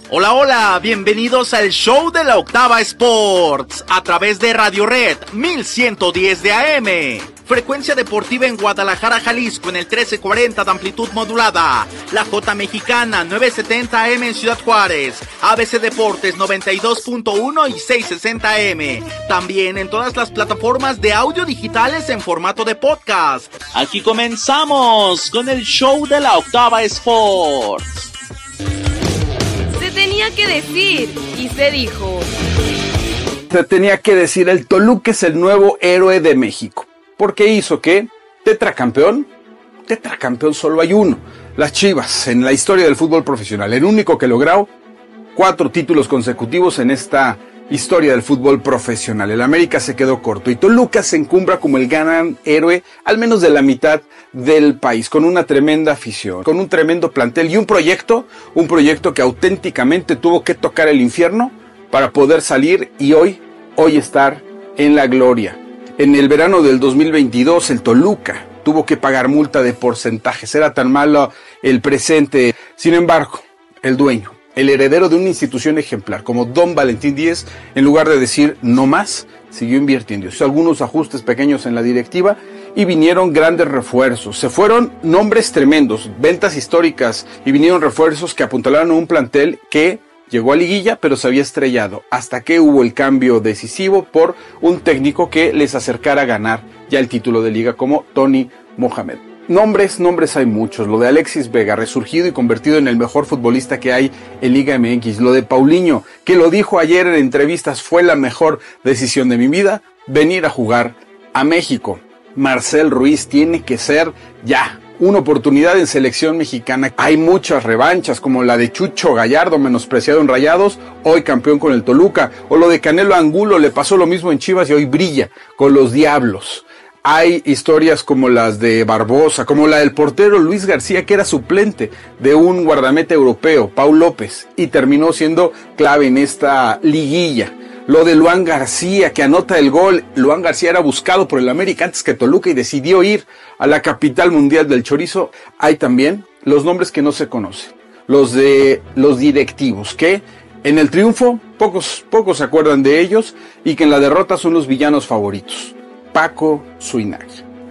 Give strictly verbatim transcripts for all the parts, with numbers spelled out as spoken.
Hola, hola, bienvenidos al show de la Octava Sports, a través de Radio Red mil ciento diez de A M. Frecuencia deportiva en Guadalajara, Jalisco, en el trece cuarenta de amplitud modulada. La J Mexicana, nueve setenta A M en Ciudad Juárez. A B C Deportes, noventa y dos punto uno y seiscientos sesenta A M. También en todas las plataformas de audio digitales en formato de podcast. Aquí comenzamos con el show de la Octava Sports. Se tenía que decir y se dijo. Se tenía que decir, el Toluca es el nuevo héroe de México. Porque hizo que tetracampeón, tetracampeón solo hay uno, las Chivas, en la historia del fútbol profesional, el único que logró cuatro títulos consecutivos en esta historia del fútbol profesional. El América se quedó corto y Toluca se encumbra como el gran héroe, al menos de la mitad del país, con una tremenda afición, con un tremendo plantel y un proyecto, un proyecto que auténticamente tuvo que tocar el infierno para poder salir y hoy, hoy estar en la gloria. En el verano del dos mil veintidós, el Toluca tuvo que pagar multa de porcentajes. Era tan malo el presente. Sin embargo, el dueño, el heredero de una institución ejemplar como Don Valentín Díez, en lugar de decir no más, siguió invirtiendo. Hizo algunos ajustes pequeños en la directiva y vinieron grandes refuerzos. Se fueron nombres tremendos, ventas históricas, y vinieron refuerzos que apuntalaron a un plantel que llegó a liguilla, pero se había estrellado, hasta que hubo el cambio decisivo por un técnico que les acercara a ganar ya el título de liga, como Tony Mohamed. Nombres, nombres hay muchos. Lo de Alexis Vega, resurgido y convertido en el mejor futbolista que hay en Liga M X. Lo de Paulinho, que lo dijo ayer en entrevistas, fue la mejor decisión de mi vida, venir a jugar a México. Marcel Ruiz tiene que ser ya una oportunidad en selección mexicana. Hay muchas revanchas, como la de Chucho Gallardo, menospreciado en Rayados, hoy campeón con el Toluca, o lo de Canelo Angulo, le pasó lo mismo en Chivas y hoy brilla con los Diablos. Hay historias como las de Barbosa, como la del portero Luis García, que era suplente de un guardameta europeo, Paul López, y terminó siendo clave en esta liguilla. Lo de Luan García, que anota el gol. Luan García era buscado por el América antes que Toluca y decidió ir a la capital mundial del chorizo. Hay también los nombres que no se conocen, los de los directivos, que en el triunfo pocos, pocos se acuerdan de ellos y que en la derrota son los villanos favoritos. Paco Zúñiga,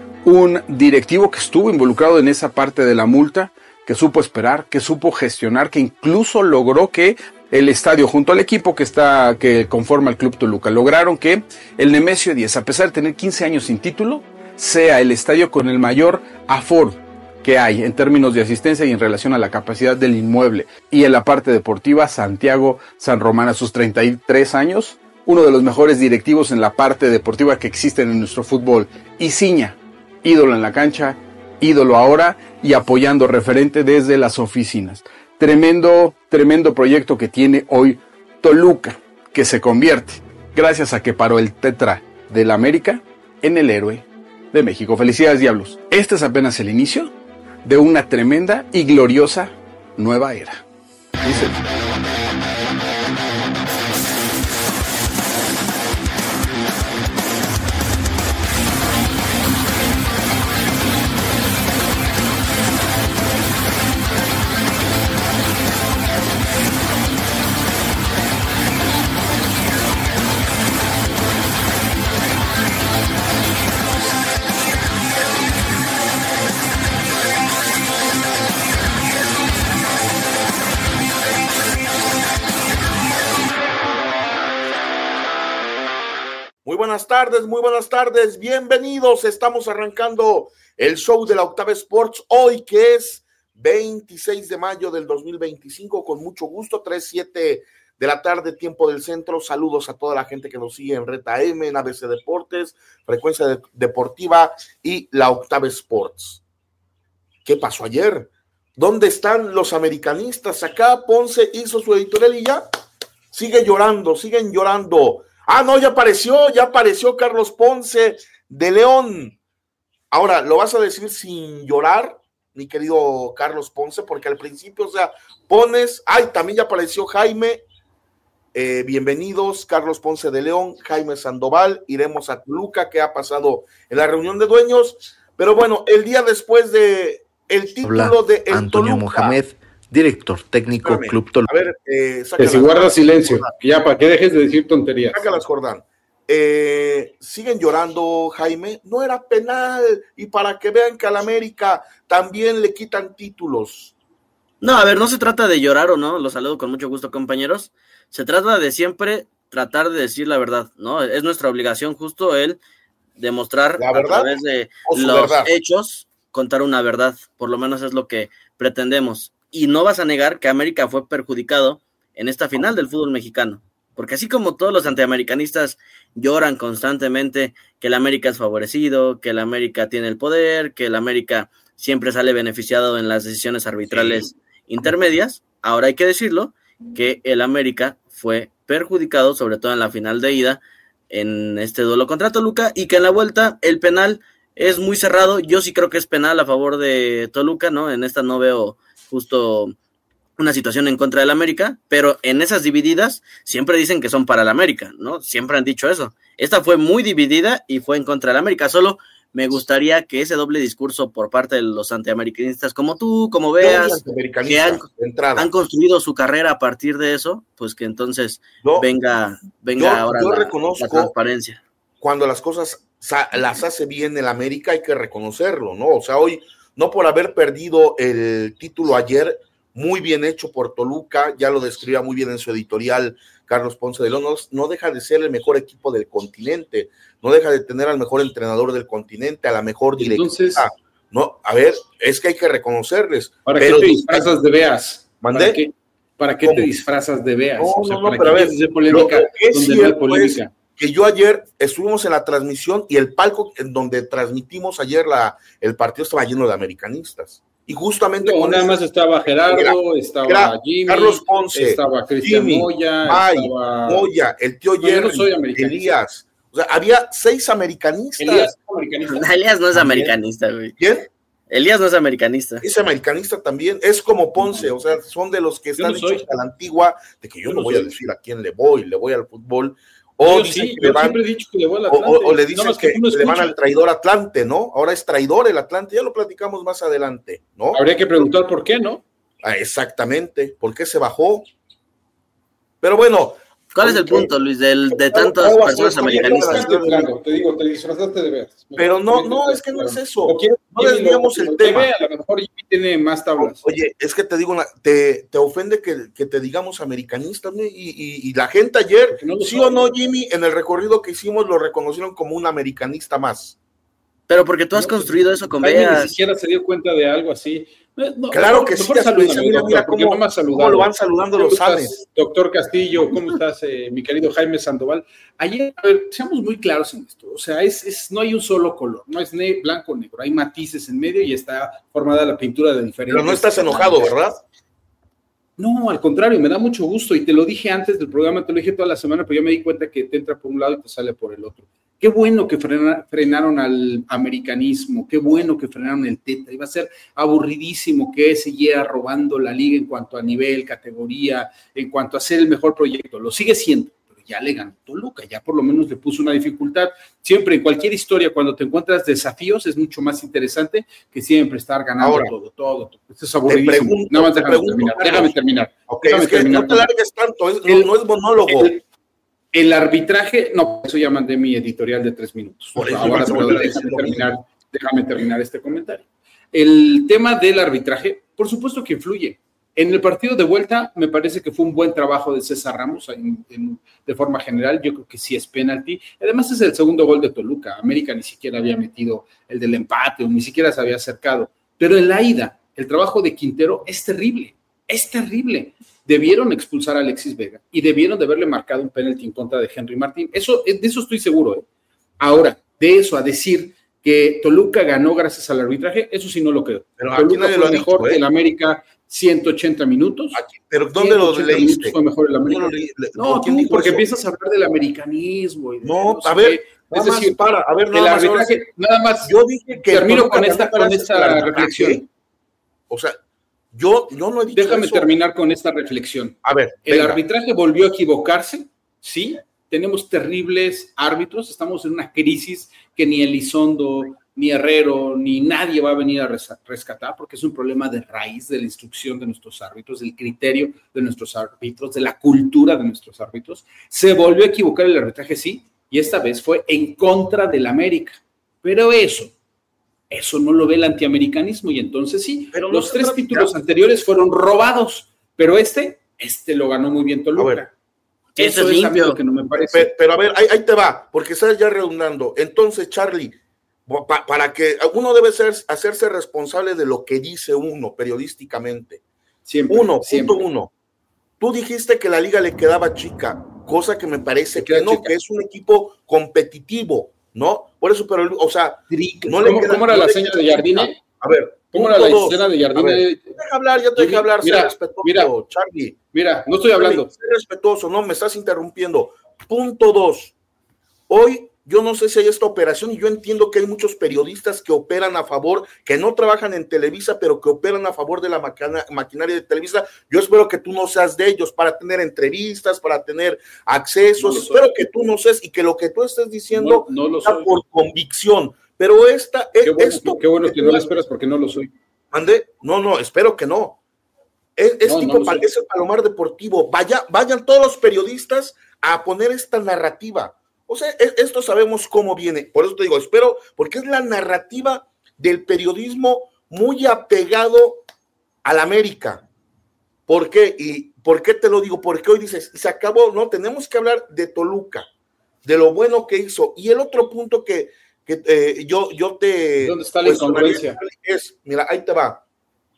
un directivo que estuvo involucrado en esa parte de la multa, que supo esperar, que supo gestionar, que incluso logró que el estadio, junto al equipo que está que conforma el Club Toluca, lograron que el Nemesio diez, a pesar de tener quince años sin título, sea el estadio con el mayor aforo que hay en términos de asistencia y en relación a la capacidad del inmueble. Y en la parte deportiva, Santiago San Román, a sus treinta y tres años, uno de los mejores directivos en la parte deportiva que existen en nuestro fútbol. Y Ciña, ídolo en la cancha, ídolo ahora y apoyando, referente desde las oficinas. Tremendo, tremendo proyecto que tiene hoy Toluca, que se convierte, gracias a que paró el tetra del América, en el héroe de México. Felicidades, Diablos. Este es apenas el inicio de una tremenda y gloriosa nueva era. Dice. Muy buenas tardes, muy buenas tardes, bienvenidos. Estamos arrancando el show de la Octava Sports hoy, que es veintiséis de mayo del dos mil veinticinco, con mucho gusto, tres siete de la tarde, tiempo del centro. Saludos a toda la gente que nos sigue en Red A M, en A B C Deportes, Frecuencia de- Deportiva y la Octava Sports. ¿Qué pasó ayer? ¿Dónde están los americanistas? Acá Ponce hizo su editorial y ya sigue llorando, siguen llorando. Ah, no, ya apareció, ya apareció Carlos Ponce de León. Ahora, ¿lo vas a decir sin llorar, mi querido Carlos Ponce? Porque al principio, o sea, pones, ay, también ya apareció Jaime. Eh, bienvenidos, Carlos Ponce de León, Jaime Sandoval. Iremos a Toluca, ¿qué ha pasado en la reunión de dueños? Pero bueno, el día después de el título de el Antonio Toluca, Mohamed, director técnico Espérame. Club Toluca. A ver, eh, que si guarda silencio, ya para que dejes de decir tonterías. Sácalas, Jordán. Eh, siguen llorando, Jaime. No era penal. Y para que vean que al América también le quitan títulos. No, a ver, no se trata de llorar o no, los saludo con mucho gusto, compañeros. Se trata de siempre tratar de decir la verdad, ¿no? Es nuestra obligación justo el demostrar ¿La verdad a través de o su los verdad? hechos, contar una verdad, por lo menos es lo que pretendemos. Y no vas a negar que América fue perjudicado en esta final del fútbol mexicano, porque así como todos los antiamericanistas lloran constantemente que el América es favorecido, que el América tiene el poder, que el América siempre sale beneficiado en las decisiones arbitrales sí. intermedias, ahora hay que decirlo, que el América fue perjudicado, sobre todo en la final de ida, en este duelo contra Toluca, y que en la vuelta el penal es muy cerrado. Yo sí creo que es penal a favor de Toluca, ¿no? En esta no veo justo una situación en contra del América, pero en esas divididas siempre dicen que son para el América, ¿no? Siempre han dicho eso. Esta fue muy dividida y fue en contra del América. Solo me gustaría que ese doble discurso por parte de los antiamericanistas, como tú, como veas, que han, han construido su carrera a partir de eso, pues que entonces yo, venga, venga yo, ahora yo la, reconozco la transparencia. Cuando las cosas las hace bien el América hay que reconocerlo, ¿no? O sea, hoy, no por haber perdido el título ayer, muy bien hecho por Toluca, ya lo describía muy bien en su editorial Carlos Ponce de León, no, no deja de ser el mejor equipo del continente, no deja de tener al mejor entrenador del continente, a la mejor directiva. Entonces, no, a ver, es que hay que reconocerles. ¿Para pero, qué te disfrazas de veas? ¿Mandé? ¿Para qué, para qué te disfrazas de veas? No, o sea, no, no, ¿para pero a ver, de polémica lo que es donde cierto no hay polémica? Es que yo ayer estuvimos en la transmisión y el palco en donde transmitimos ayer la, el partido estaba lleno de americanistas. Y justamente no, con nada eso, más estaba Gerardo, era, estaba era Jimmy, Carlos Ponce, estaba Cristian Jimmy, Moya, May, estaba... Moya, el tío no, Jerry, no Elías. O sea, había seis americanistas. Elías, americanista. Elías no es americanista, güey. ¿Quién? Elías no es americanista. Es americanista también, es como Ponce, o sea, son de los que están no hechos a la antigua, de que yo, yo no, no voy soy. a decir a quién le voy, le voy al fútbol. O, yo sí, que yo van, siempre he dicho que le voy al Atlante. O, o, o le dicen no, que, que no le van al traidor Atlante, ¿no? Ahora es traidor el Atlante, ya lo platicamos más adelante, ¿no? Habría que preguntar por qué, ¿no? Ah, exactamente, ¿por qué se bajó? Pero bueno. ¿Cuál es el punto, Luis, del, de tantas no, personas americanistas? Te digo, te disfrazaste de veras. Pero no, no, es que no es eso. No desviamos el tema. A lo mejor Jimmy tiene más tablas. Oye, es que te digo, te, te ofende que, que te digamos americanistas, ¿no? y, y, y la gente ayer, no sí sabe. o no, Jimmy, en el recorrido que hicimos lo reconocieron como un americanista más. Pero porque tú has no, construido eso con veas. Ni siquiera se dio cuenta de algo así. No, claro no, que sí, saludan, mira, mira cómo, no cómo lo van saludando los Sanes. Doctor Castillo, ¿cómo estás, eh, mi querido Jaime Sandoval? Ayer, a ver, seamos muy claros en esto, o sea, es, es, no hay un solo color, no es ne- blanco o negro, hay matices en medio y está formada la pintura de diferentes. Pero no estás enojado, ¿verdad? No, al contrario, me da mucho gusto y te lo dije antes del programa, te lo dije toda la semana, pero ya me di cuenta que te entra por un lado y te sale por el otro. Qué bueno que frena, frenaron al americanismo, qué bueno que frenaron el Teta. Iba a ser aburridísimo que siguiera robando la liga en cuanto a nivel, categoría, en cuanto a ser el mejor proyecto. Lo sigue siendo, pero ya le ganó Toluca, ya por lo menos le puso una dificultad. Siempre en cualquier historia, cuando te encuentras desafíos, es mucho más interesante que siempre estar ganando Ahora, todo, todo, todo. Esto es aburridísimo. Pregunto, Nada más déjame pregunto, terminar, Carlos. déjame terminar. Okay, déjame es que terminar no te largues tanto, es, el, no es monólogo. El, El arbitraje, no, eso ya mandé mi editorial de tres minutos. Por eso, Ahora, pero pero déjame, terminar, déjame terminar este comentario. El tema del arbitraje, por supuesto que influye. En el partido de vuelta, me parece que fue un buen trabajo de César Ramos en, en, de forma general. Yo creo que sí es penalti. Además, es el segundo gol de Toluca. América ni siquiera había metido el del empate o ni siquiera se había acercado. Pero en la ida, el trabajo de Quintero es terrible. Es terrible. Debieron expulsar a Alexis Vega y debieron de haberle marcado un penalti en contra de Henry Martín. Eso, de eso estoy seguro. ¿eh? Ahora, de eso a decir que Toluca ganó gracias al arbitraje, eso sí no lo creo. Pero Toluca fue lo mejor dicho, ¿eh? que el América ciento ochenta minutos. Aquí, pero ¿dónde lo leíste? Fue mejor el América. No, no tú, porque eso? empiezas a hablar del americanismo. Y de, no, no sé a ver, qué. Es decir, para, a ver, nada el arbitraje, más, nada más. Yo dije que termino con esta, con esta reflexión. O sea, Yo, yo no he dicho Déjame eso. terminar con esta reflexión. A ver, el venga. arbitraje volvió a equivocarse, sí, tenemos terribles árbitros, estamos en una crisis que ni Elizondo, ni Herrero, ni nadie va a venir a rescatar, porque es un problema de raíz de la instrucción de nuestros árbitros, del criterio de nuestros árbitros, de la cultura de nuestros árbitros. Se volvió a equivocar el arbitraje, sí, y esta vez fue en contra del América. Pero eso, eso no lo ve el antiamericanismo, y entonces sí, pero los no tres títulos ya. anteriores fueron robados, pero este, este lo ganó muy bien Toluca. Eso es limpio. Que no me parece. Pero, pero a ver, ahí, ahí te va, porque estás ya redundando. Entonces, Charlie, Pa, para que uno debe ser, hacerse responsable de lo que dice uno periodísticamente. Siempre, uno, siempre. punto uno. Tú dijiste que la liga le quedaba chica, cosa que me parece que no, chica. Que es un equipo competitivo, ¿no? Por eso, pero, o sea, no le ¿Cómo, queda, ¿cómo era no la seña de Jardine? A ver, ¿cómo era la escena de Jardine? Ver, deja hablar, ya te deja hablar, mira, sé respetuoso, mira, Charlie. Mira, no estoy hablando. Sé respetuoso, no, me estás interrumpiendo. Punto dos. Hoy yo no sé si hay esta operación y yo entiendo que hay muchos periodistas que operan a favor, que no trabajan en Televisa, pero que operan a favor de la maquina, maquinaria de Televisa. Yo espero que tú no seas de ellos para tener entrevistas, para tener accesos. No espero que tú no seas y que lo que tú estés diciendo no, no lo sea soy. Por convicción. Pero esta, qué bueno, esto. Qué bueno que no lo esperas porque no lo soy. ¿Mande? No, no, espero que no. Es, es no, tipo, no es el Palomar Deportivo. Vaya, vayan todos los periodistas a poner esta narrativa. O sea, esto sabemos cómo viene, por eso te digo, espero, porque es la narrativa del periodismo muy apegado a la América. ¿Por qué? ¿Y por qué te lo digo? Porque hoy dices, se acabó, no, tenemos que hablar de Toluca, de lo bueno que hizo. Y el otro punto que, que eh, yo, yo te... ¿Dónde está la incongruencia? Es, mira, ahí te va.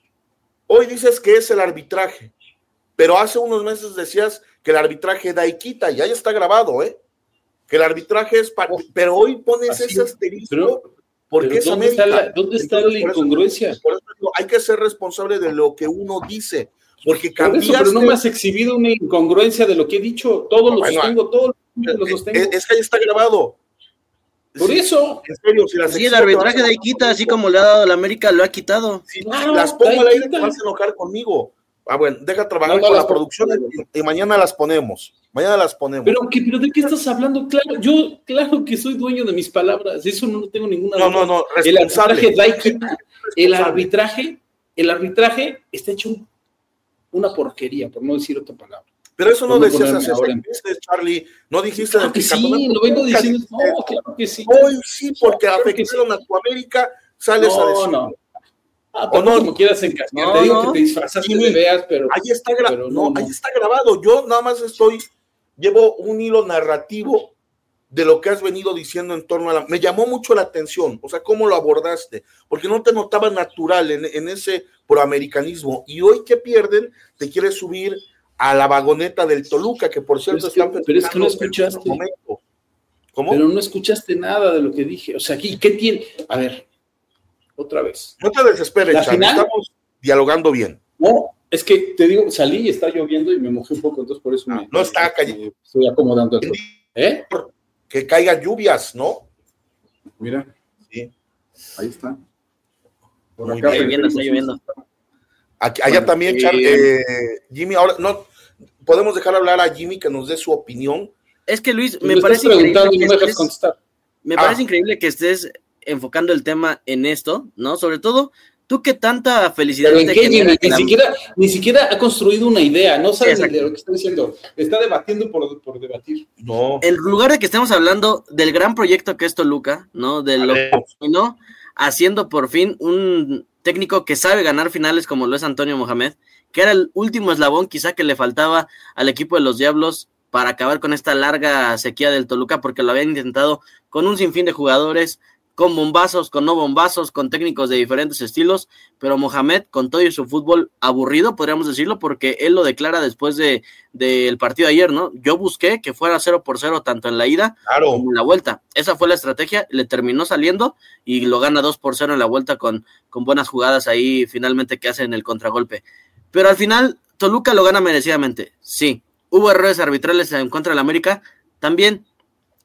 Hoy dices que es el arbitraje, pero hace unos meses decías que el arbitraje da y quita, y ahí está grabado, ¿eh? Que el arbitraje es para, pero hoy pones así, ese asterisco pero, porque pero es ¿dónde América. Está la, ¿Dónde está Entonces, la incongruencia? Por eso, por eso digo, hay que ser responsable de lo que uno dice, porque por cambiaste. eso, pero no me has exhibido una incongruencia de lo que he dicho, todo lo bueno, sostengo, todo lo sostengo. Es, es que ahí está grabado. Por sí, eso. En serio, si las sí, el arbitraje de ahí quita, así como le ha dado la América, lo ha quitado. Si, no, si las pongo al aire, te vas a enojar conmigo. Ah, bueno, deja trabajar no, no, con la producción y, y mañana las ponemos. Mañana las ponemos. Pero, ¿qué, pero ¿de qué estás hablando? Claro, yo, claro que soy dueño de mis palabras. Eso no tengo ninguna duda. No, no, no. El arbitraje da y quita. El arbitraje, el arbitraje está hecho una porquería, por no decir otra palabra. Pero eso no, no decías hace seis meses, Charlie. No dijiste. Claro que sí, lo vengo diciendo. No, claro que sí. Hoy sí, porque claro afectaron sí. a tu América, sales no, a decir. No, Ah, o no, como quieras encajar, no, te digo no. que te disfrazaste sí, de veas, pero ahí está, gra pero no, no. ahí está grabado. Yo nada más estoy, llevo un hilo narrativo de lo que has venido diciendo en torno a la, me llamó mucho la atención, o sea, cómo lo abordaste, porque no te notaba natural en, en ese proamericanismo, y hoy que pierden, te quieres subir a la vagoneta del Toluca, que por cierto pero es que, están pero es que no escuchaste, ¿cómo? Pero no escuchaste nada de lo que dije, o sea, aquí, ¿qué tiene? A ver, otra vez. No te desesperes, Charlie, final, estamos dialogando bien. No, es que te digo, salí y está lloviendo y me mojé un poco, entonces por eso ah, me, no está cayendo. Estoy acomodando esto. ¿Eh? Que caigan lluvias, ¿no? Mira. Sí. Ahí está. Por acá, está lloviendo, está lloviendo. Aquí, allá bueno, también, eh, Charlie, eh, Jimmy, ahora no podemos dejar hablar a Jimmy que nos dé su opinión. Es que Luis, me, me parece increíble que no me estés, contestar. Me ah. parece increíble que estés enfocando el tema en esto, ¿no? Sobre todo, tú que tanta felicidad te qué, genera. Ni, la... siquiera, ni siquiera ha construido una idea, no sabes de lo que está diciendo, está debatiendo por, por debatir. No. En lugar de que estemos hablando del gran proyecto que es Toluca, ¿no? De lo que terminó haciendo por fin un técnico que sabe ganar finales como lo es Antonio Mohamed, que era el último eslabón quizá que le faltaba al equipo de los Diablos para acabar con esta larga sequía del Toluca, porque lo habían intentado con un sinfín de jugadores, con bombazos, con no bombazos, con técnicos de diferentes estilos, pero Mohamed, con todo y su fútbol aburrido, podríamos decirlo, porque él lo declara después de del partido de ayer, ¿no? Yo busqué que fuera cero por cero tanto en la ida claro. como en la vuelta. Esa fue la estrategia, le terminó saliendo y lo gana dos por cero en la vuelta con, con buenas jugadas ahí finalmente que hacen el contragolpe. Pero al final, Toluca lo gana merecidamente, sí. Hubo errores arbitrales en contra del América, también.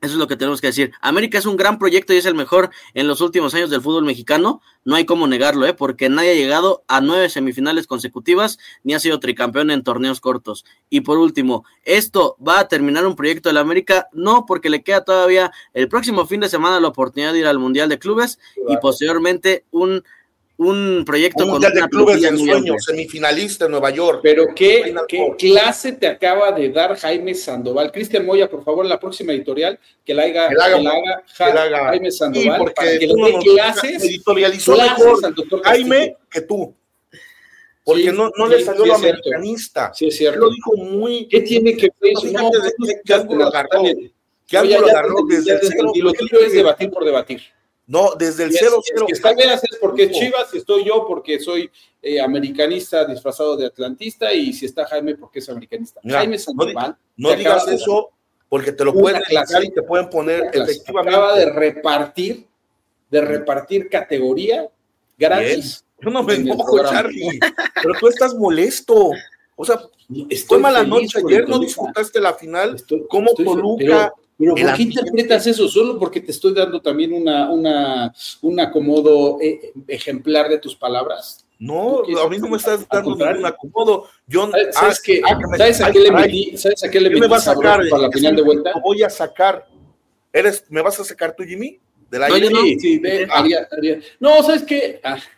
Eso es lo que tenemos que decir. América es un gran proyecto y es el mejor en los últimos años del fútbol mexicano. No hay cómo negarlo, ¿eh? Porque nadie ha llegado a nueve semifinales consecutivas ni ha sido tricampeón en torneos cortos. Y por último, ¿esto va a terminar un proyecto de la América? No, porque le queda todavía el próximo fin de semana la oportunidad de ir al Mundial de Clubes y posteriormente un... un proyecto un con mundial una de clubes plantilla en muy sueño, amplia. semifinalista en Nueva York. Pero qué, qué clase te acaba de dar Jaime Sandoval. Cristian Moya, por favor, en la próxima editorial que la haga, que la haga, que la haga, que la haga Jaime Sandoval, sí, porque para que tú le dé no clases, editorializó clases mejor al doctor Jaime Castillo. que tú. Porque Sí, no, no sí, le salió sí lo es cierto. americanista. Sí, es cierto. Él lo dijo muy... ¿Qué tiene que ver eso? Fíjate No, de pues, qué- qué ángulo agarró. ¿Qué No, ángulo ya- ya agarró te- desde ya el te cero? entendí. Lo tuyo es debatir por debatir. No, desde el Y es- cero es cero. que está bien, es porque Chivas, estoy yo porque soy eh, americanista disfrazado de atlantista, y si está Jaime porque es americanista. Mira, Jaime no di- Sandoval. No te digas acaba de eso porque te lo una pueden clase, editar y te pueden poner dar clase. efectivamente. Acaba de repartir, de repartir categoría gratis. Yo no me en el enojo, programa. Charlie, pero tú estás molesto. O sea, Estoy fue mala feliz noche por ayer, el no Toluca. disfrutaste la final. Estoy- ¿Cómo estoy- Toluca? Pero, pero el ¿por qué ambiente? interpretas eso? Solo porque te estoy dando también una, una, un acomodo eh, ejemplar de tus palabras. No, ¿Tú qué a mí no me estás Al dando contrario. ningún acomodo. Yo, ¿Sabes, sabes ah, qué? ah, que me- ¿Sabes a ay, qué le caray, metí? ¿Sabes a qué le ¿qué me metí vas a sacar? sabroso para la Es final un- de vuelta? Lo voy a sacar. ¿Eres, ¿Me vas a sacar tú, Jimmy? ¿Del No, aire? yo no. Sí, sí, de- Ah. haría- haría- No, ¿sabes qué?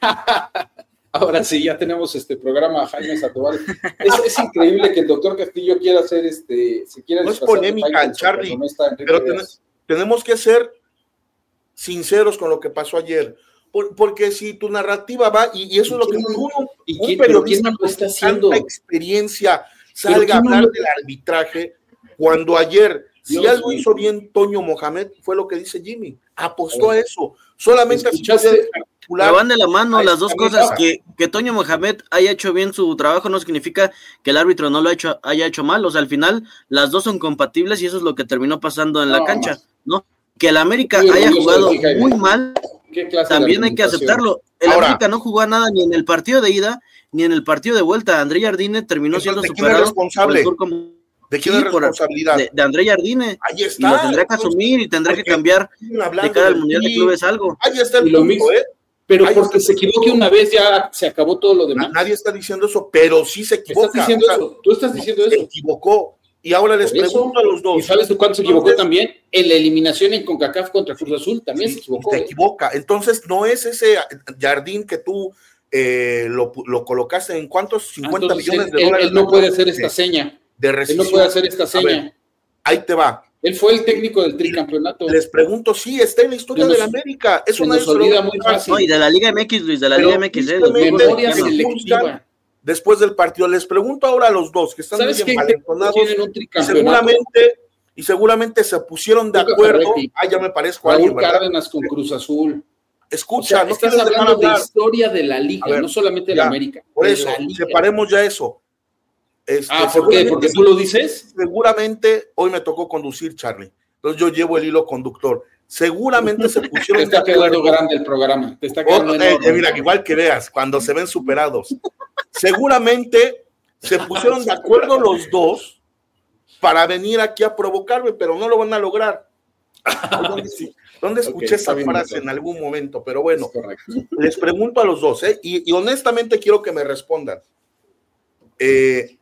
Ahora sí, ya tenemos este programa Jaime Sandoval. Es, es increíble que el doctor Castillo quiera hacer este, se quiera No es disfrazar de polémica, Jaime, Charlie, cuando no está Enrique pero Díaz. ten- tenemos que ser sinceros con lo que pasó ayer. Por- porque si tu narrativa va, y, y eso es lo que ¿Quién no- uno, ¿Y un quién, pero quién periodista no lo con está haciendo? tanta experiencia Pero salga a ¿quién no hablar lo- del arbitraje, cuando ayer, si Dios algo mío. hizo bien Toño Mohamed, fue lo que dice Jimmy, apostó a eso, solamente así ¿Escuchaste? podía calcular. Pero van de la mano Ahí las dos también cosas. va. Que, que Toño Mohamed haya hecho bien su trabajo no significa que el árbitro no lo ha hecho, haya hecho mal. O sea, al final las dos son compatibles y eso es lo que terminó pasando en la No, cancha, más. ¿no? Que el América Muy haya orgulloso jugado de ti, Jaime. muy mal, ¿Qué clase de también hay que argumentación? aceptarlo. El Ahora- América no jugó a nada ni en el partido de ida ni en el partido de vuelta. André Jardine terminó siendo Entonces, ¿de quién es superado responsable? por el turco. ¿De quién Sí, es por- responsabilidad? de, de André Jardine. Ahí Y está. lo tendrá que Entonces, asumir y tendrá que porque cambiar siguen de hablando cara al de Mundial de ti. Clubes algo. Ahí está el Y lo punto, mismo. ¿eh? Pero Ahí porque está. se equivoque una vez ya se acabó todo lo demás. Nadie está diciendo eso, pero sí se equivoca. Estás diciendo o sea, eso. Tú estás diciendo se eso. equivocó. Y ahora les Por eso. pregunto a los dos. ¿Y sabes tú cuánto se equivocó Entonces, también? En la eliminación en CONCACAF contra Cruz Azul también sí, se equivocó. Se ¿eh? equivoca. Entonces, no es ese Jardín que tú eh, lo, lo colocaste en cuántos, cincuenta Entonces, millones de él, dólares. él no puede hacer de- esta seña. de Él rescisión. no puede hacer esta A seña. ver, ahí te va. Él fue el técnico del tricampeonato. Les pregunto, sí, está en la historia Se nos- de la América. Eso se nadie nos se lo va a olvida muy quitar. fácil. No, y de la Liga M X, Luis, de la Pero Liga M X. eh, tristemente, del fútbol Memoria mexicano. selectiva. Después del partido, les pregunto ahora a los dos que están muy ¿Sabes qué? envalentonados Tienen un y tricampeonato. seguramente, y seguramente se pusieron de Luca acuerdo. Ferretti. Ah, ya me parezco a alguien, Raúl ¿verdad? Cárdenas con Cruz Azul. O Escucha, sea, no estás quieres dejar hablando de hablar. historia de la liga, A ver, no solamente de ya, la América. Por de eso, la liga. separemos ya eso. Este, Ah, ¿por qué? seguramente- ¿Porque tú lo dices? Seguramente hoy me tocó conducir, Charlie. Entonces yo llevo el hilo conductor. Seguramente se Te pusieron está de quedando acuerdo. grande el programa. Te está Otro- quedando eh, enorme. eh, mira, igual que veas, cuando se ven superados. Seguramente se pusieron de acuerdo los dos para venir aquí a provocarme, pero no lo van a lograr. ¿Dónde, dónde escuché Ok, está esa bien, frase doctor. en algún momento? Pero bueno, Es correcto. les pregunto a los dos, ¿eh? y, y honestamente quiero que me respondan. Eh,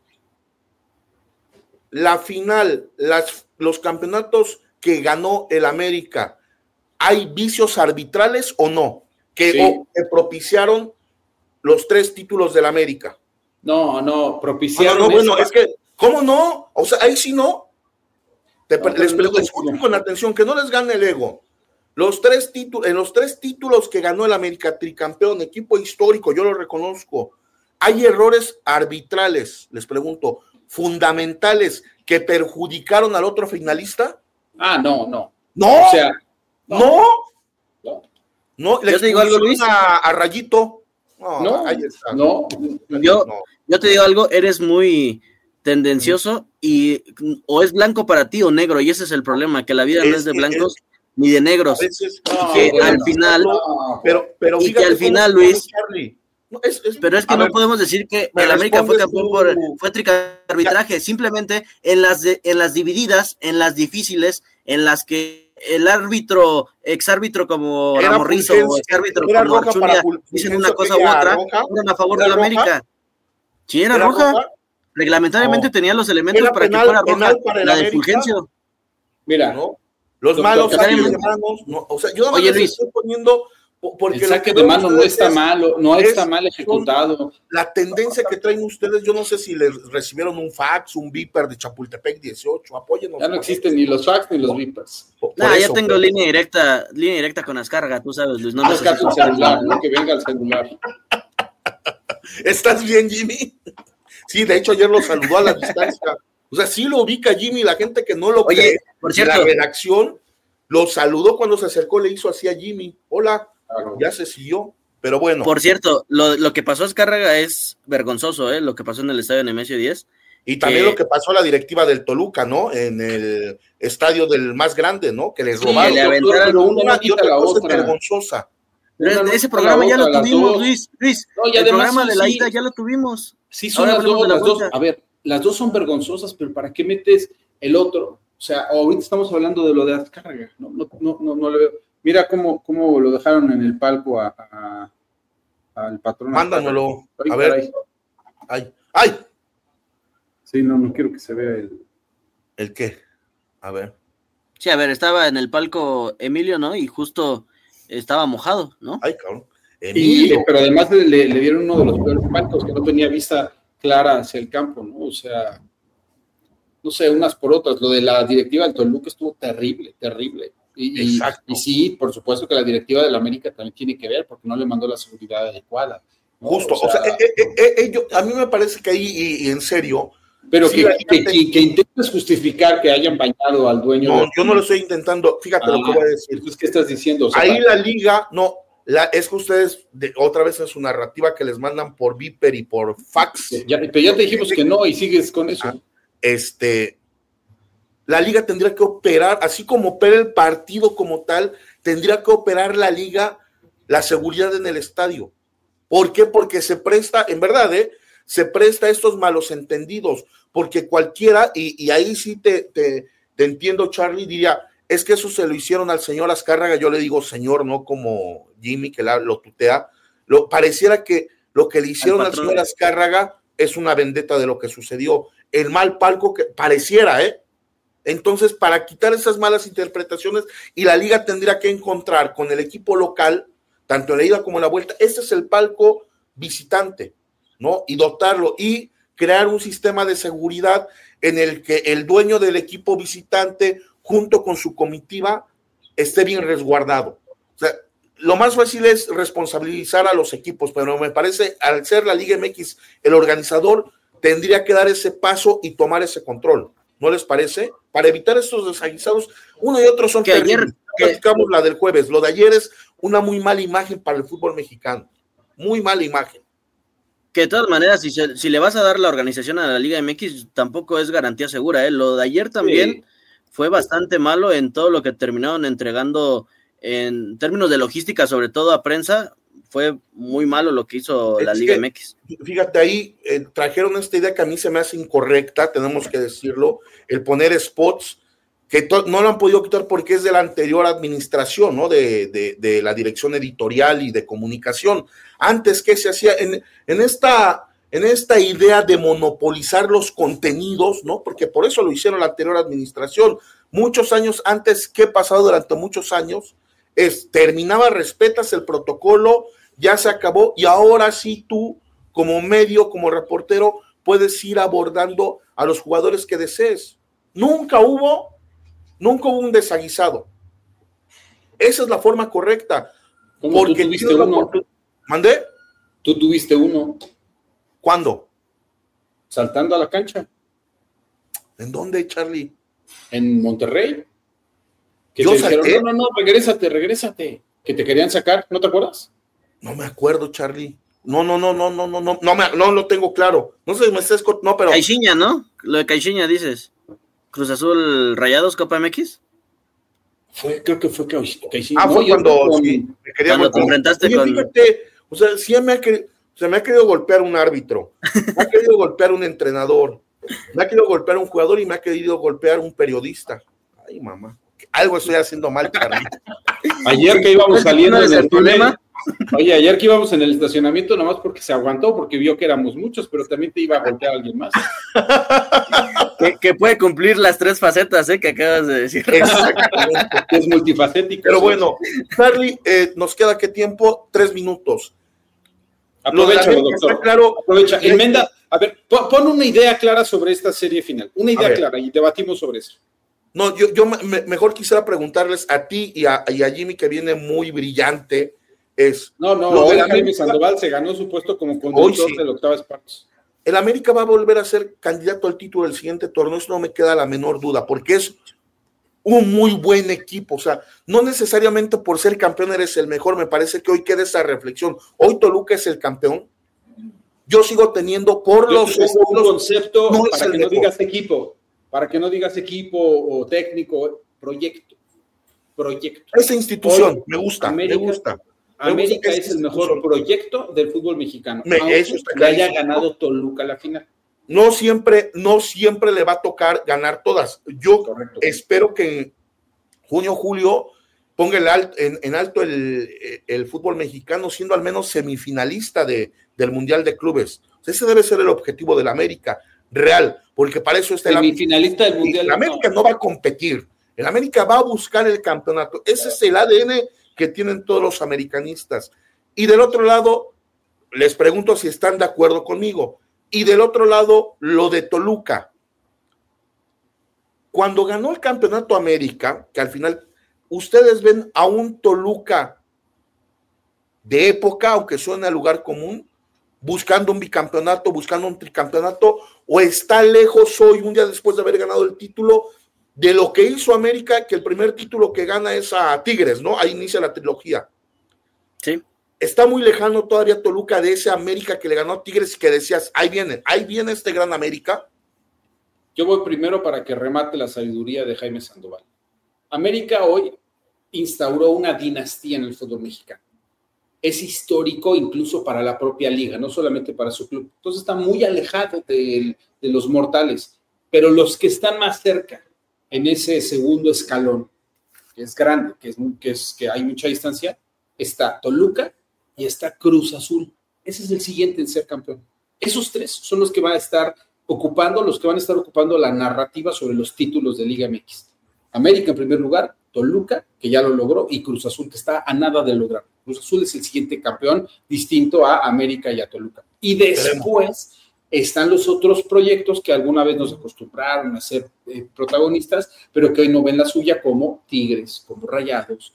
la final, las, los campeonatos que ganó el América, ¿hay vicios arbitrales o no? Que, Sí. o, que propiciaron los tres títulos del América. No, no, No, propiciaron. no, no, bueno, eso. es que, ¿cómo no? O sea, ahí sí no. Te, No, les pero pregunto, no, escuchen no. con atención, que no les gane el ego. Los tres títulos, en los tres títulos que ganó el América, tricampeón, equipo histórico, yo lo reconozco. ¿Hay errores arbitrales, les pregunto, fundamentales que perjudicaron al otro finalista? Ah, no, no. No, O sea, no, no, no, le Yo te digo algo, expulsaron Luis. a, a Rayito. No, no, ahí está. no. Yo, No. yo te digo algo, eres muy tendencioso y o es blanco para ti o negro, y ese es el problema, que la vida no Es es de que blancos ni de negros. A veces, No, que bueno, al final, no, pero, pero y que fíjate al cómo- final, cómo, Luis- Charlie, No, es, es, pero es que no ver, podemos decir que el América fue campeón tu... por fue tricarbitraje, simplemente en las de, en las divididas, en las difíciles, en las que el árbitro, exárbitro como Ramorrizo o exárbitro como Archunia dicen una cosa u otra, eran a favor de la América. Sí, era, era roja. roja. Reglamentariamente no. tenía los elementos para penal, que fuera roja, para la de Fulgencio. Mira, ¿no? Los malos saques de manos, no, o sea, yo nada más estoy poniendo porque el saque de mano no está malo, no es, está mal ejecutado. La tendencia que traen ustedes, yo no sé si les recibieron un fax, un Viper de Chapultepec dieciocho, apóyenos. Ya no existen ni los fax ni los Vipers. No, ya tengo pero... línea directa, línea directa con Azcárraga, tú sabes, Luis. No Azcárraga con celular, no que venga el celular. ¿Estás bien, Jimmy? Sí, de hecho ayer lo saludó a la distancia. O sea, sí lo ubica Jimmy, la gente que no lo Oye, cree. Por cierto, la redacción lo saludó cuando se acercó, le hizo así a Jimmy. Hola, claro. Ya se siguió, pero bueno. Por cierto, lo, lo que pasó a Azcárraga es vergonzoso, ¿eh? Lo que pasó en el estadio Nemesio diez. Y también que... lo que pasó a la directiva del Toluca, ¿no? En el estadio del más grande, ¿no? Que les sí, robaron. Le aventaron una y otra cosa otra. vergonzosa. Pero ese programa ya lo tuvimos, Luis. Luis, no, y el programa sí, de la ida sí. ya lo tuvimos. Sí, son las dos, las dos. A ver, las dos son vergonzosas, pero ¿para qué metes el otro? O sea, ahorita estamos hablando de lo de Azcárraga. No, no, no, no, no le veo. Mira cómo, cómo lo dejaron en el palco a, a, al patrón. Mándamelo. Ay, a ver. Ay, ay. Sí, no, no quiero que se vea el. ¿El qué? A ver. Sí, a ver, estaba en el palco Emilio, ¿no? Y justo estaba mojado, ¿no? Ay, cabrón. Y, pero además le, le dieron uno de los peores palcos que no tenía vista clara hacia el campo, ¿no? O sea, no sé, unas por otras. Lo de la directiva del Toluca estuvo terrible, terrible. Y, Exacto. Y, y sí, por supuesto que la directiva del América también tiene que ver, porque no le mandó la seguridad adecuada, ¿no? Justo, o sea, o sea eh, eh, eh, eh, yo, a mí me parece que ahí, y, y en serio... Pero sí, que, que, que, que intentes justificar que hayan bañado al dueño... No, de... yo no lo estoy intentando, fíjate ah, lo que voy a decir. Entonces, ¿qué estás diciendo? O sea, ahí la liga, no... La, es que ustedes, de, otra vez en su narrativa que les mandan por Viper y por fax. Ya, pero ya te dijimos que no y sigues con eso. Ah, este, la liga tendría que operar, así como opera el partido como tal, tendría que operar la liga la seguridad en el estadio. ¿Por qué? Porque se presta, en verdad, ¿eh? Se presta a estos malos entendidos, porque cualquiera, y, y ahí sí te, te, te entiendo, Charlie, diría... Es que eso se lo hicieron al señor Azcárraga, yo le digo señor, no como Jimmy que la, lo tutea, lo, pareciera que lo que le hicieron al, al señor Azcárraga es una vendetta de lo que sucedió, el mal palco que pareciera, ¿eh? Entonces, para quitar esas malas interpretaciones, y la liga tendría que encontrar con el equipo local, tanto en la ida como en la vuelta, este es el palco visitante, ¿no? Y dotarlo, y crear un sistema de seguridad en el que el dueño del equipo visitante junto con su comitiva, esté bien resguardado. O sea, lo más fácil es responsabilizar a los equipos, pero me parece, al ser la Liga M X el organizador, tendría que dar ese paso y tomar ese control. ¿No les parece? Para evitar estos desaguisados, uno y otro son que ayer que... platicamos la del jueves. Lo de ayer es una muy mala imagen para el fútbol mexicano. Muy mala imagen. Que de todas maneras, si, se, si le vas a dar la organización a la Liga M X, tampoco es garantía segura, ¿eh? Lo de ayer también... Sí. Fue bastante malo en todo lo que terminaron entregando en términos de logística, sobre todo a prensa. Fue muy malo lo que hizo es la Liga que, M X. Fíjate, ahí eh, trajeron esta idea que a mí se me hace incorrecta, tenemos que decirlo, el poner spots, que to- no lo han podido quitar porque es de la anterior administración, ¿no? De, de, de la dirección editorial y de comunicación. Antes, ¿qué se hacía? En, en esta... en esta idea de monopolizar los contenidos, ¿no? Porque por eso lo hicieron la anterior administración. Muchos años antes, ¿qué ha pasado durante muchos años? Es, terminaba, respetas el protocolo, ya se acabó, y ahora sí tú, como medio, como reportero, puedes ir abordando a los jugadores que desees. Nunca hubo, nunca hubo un desaguisado. Esa es la forma correcta. Porque tú tuviste uno. ¿Mandé? Tú tuviste uno. ¿Cuándo? Saltando a la cancha. ¿En dónde, Charlie? En Monterrey. Que Yo te salté. dijeron, no, no, no, regrésate, regrésate. Que te querían sacar, ¿no te acuerdas? No me acuerdo, Charlie. No, no, no, no, no, no, no, no, me, no lo tengo claro. No sé si me estás, no, pero. Caixinha, ¿no? Lo de Caixinha dices. Cruz Azul Rayados, Copa M X. Fue, creo que fue Caixinha. Ah, fue no, cuando, con, sí, me quería cuando te enfrentaste Oye, con. Fíjate, o sea, sí me ha querido. Se me ha querido golpear un árbitro, me ha querido golpear un entrenador, me ha querido golpear un jugador y me ha querido golpear un periodista. Ay, mamá, algo estoy haciendo mal, Charlie. Ayer que íbamos saliendo en el túnel, oye, ayer que íbamos en el estacionamiento, nomás porque se aguantó, porque vio que éramos muchos, pero también te iba a golpear a alguien más. que, que puede cumplir las tres facetas, ¿eh? Que acabas de decir. Exactamente. Es multifacético. Pero bueno, Charlie, eh, nos queda ¿qué tiempo? Tres minutos. Aprovecha, Lo de doctor. Claro, Aprovecha. Enmenda, a ver, pon una idea clara sobre esta serie final. Una idea clara y debatimos sobre eso. No, yo, yo me, mejor quisiera preguntarles a ti y a, y a Jimmy, que viene muy brillante. Es, no, no, hoy Jaime Sandoval se ganó su puesto como conductor sí. del Octava Sports. El América va a volver a ser candidato al título del siguiente torneo, eso no me queda la menor duda, porque es un muy buen equipo, o sea, no necesariamente por ser campeón eres el mejor, me parece que hoy queda esa reflexión. Hoy Toluca es el campeón, yo sigo teniendo por yo los... tengo un concepto no para que no digas equipo, para que no digas equipo o técnico, proyecto, proyecto. Esa institución, hoy, me gusta, América, me gusta. América es el mejor proyecto del fútbol mexicano, me, aunque eso está le haya ganado Toluca la final. No siempre, no siempre le va a tocar ganar todas. Yo Correcto. espero que en junio, julio ponga el alt, en, en alto el, el fútbol mexicano, siendo al menos semifinalista de, del Mundial de Clubes. Ese debe ser el objetivo del América real, porque para eso está semifinalista el del Mundial. El América no. no va a competir, el América va a buscar el campeonato. Ese es el A D N que tienen todos los americanistas. Y del otro lado, les pregunto si están de acuerdo conmigo. Y del otro lado, lo de Toluca. Cuando ganó el campeonato América, que al final ustedes ven a un Toluca de época, aunque suene a lugar común, buscando un bicampeonato, buscando un tricampeonato, o está lejos hoy, un día después de haber ganado el título, de lo que hizo América, que el primer título que gana es a Tigres, ¿no? Ahí inicia la trilogía. Sí. Está muy lejano todavía Toluca de ese América que le ganó a Tigres y que decías, ahí viene, ahí viene este gran América. Yo voy primero para que remate la sabiduría de Jaime Sandoval. América hoy instauró una dinastía en el fútbol mexicano. Es histórico incluso para la propia liga, no solamente para su club. Entonces está muy alejado de, de los mortales, pero los que están más cerca en ese segundo escalón, que es grande, que, es, que, es, que hay mucha distancia, está Toluca y está Cruz Azul. Ese es el siguiente en ser campeón. Esos tres son los que van a estar ocupando, los que van a estar ocupando la narrativa sobre los títulos de Liga M X. América en primer lugar, Toluca, que ya lo logró, y Cruz Azul, que está a nada de lograr. Cruz Azul es el siguiente campeón, distinto a América y a Toluca. Y después están los otros proyectos que alguna vez nos acostumbraron a ser eh, protagonistas, pero que hoy no ven la suya, como Tigres, como Rayados,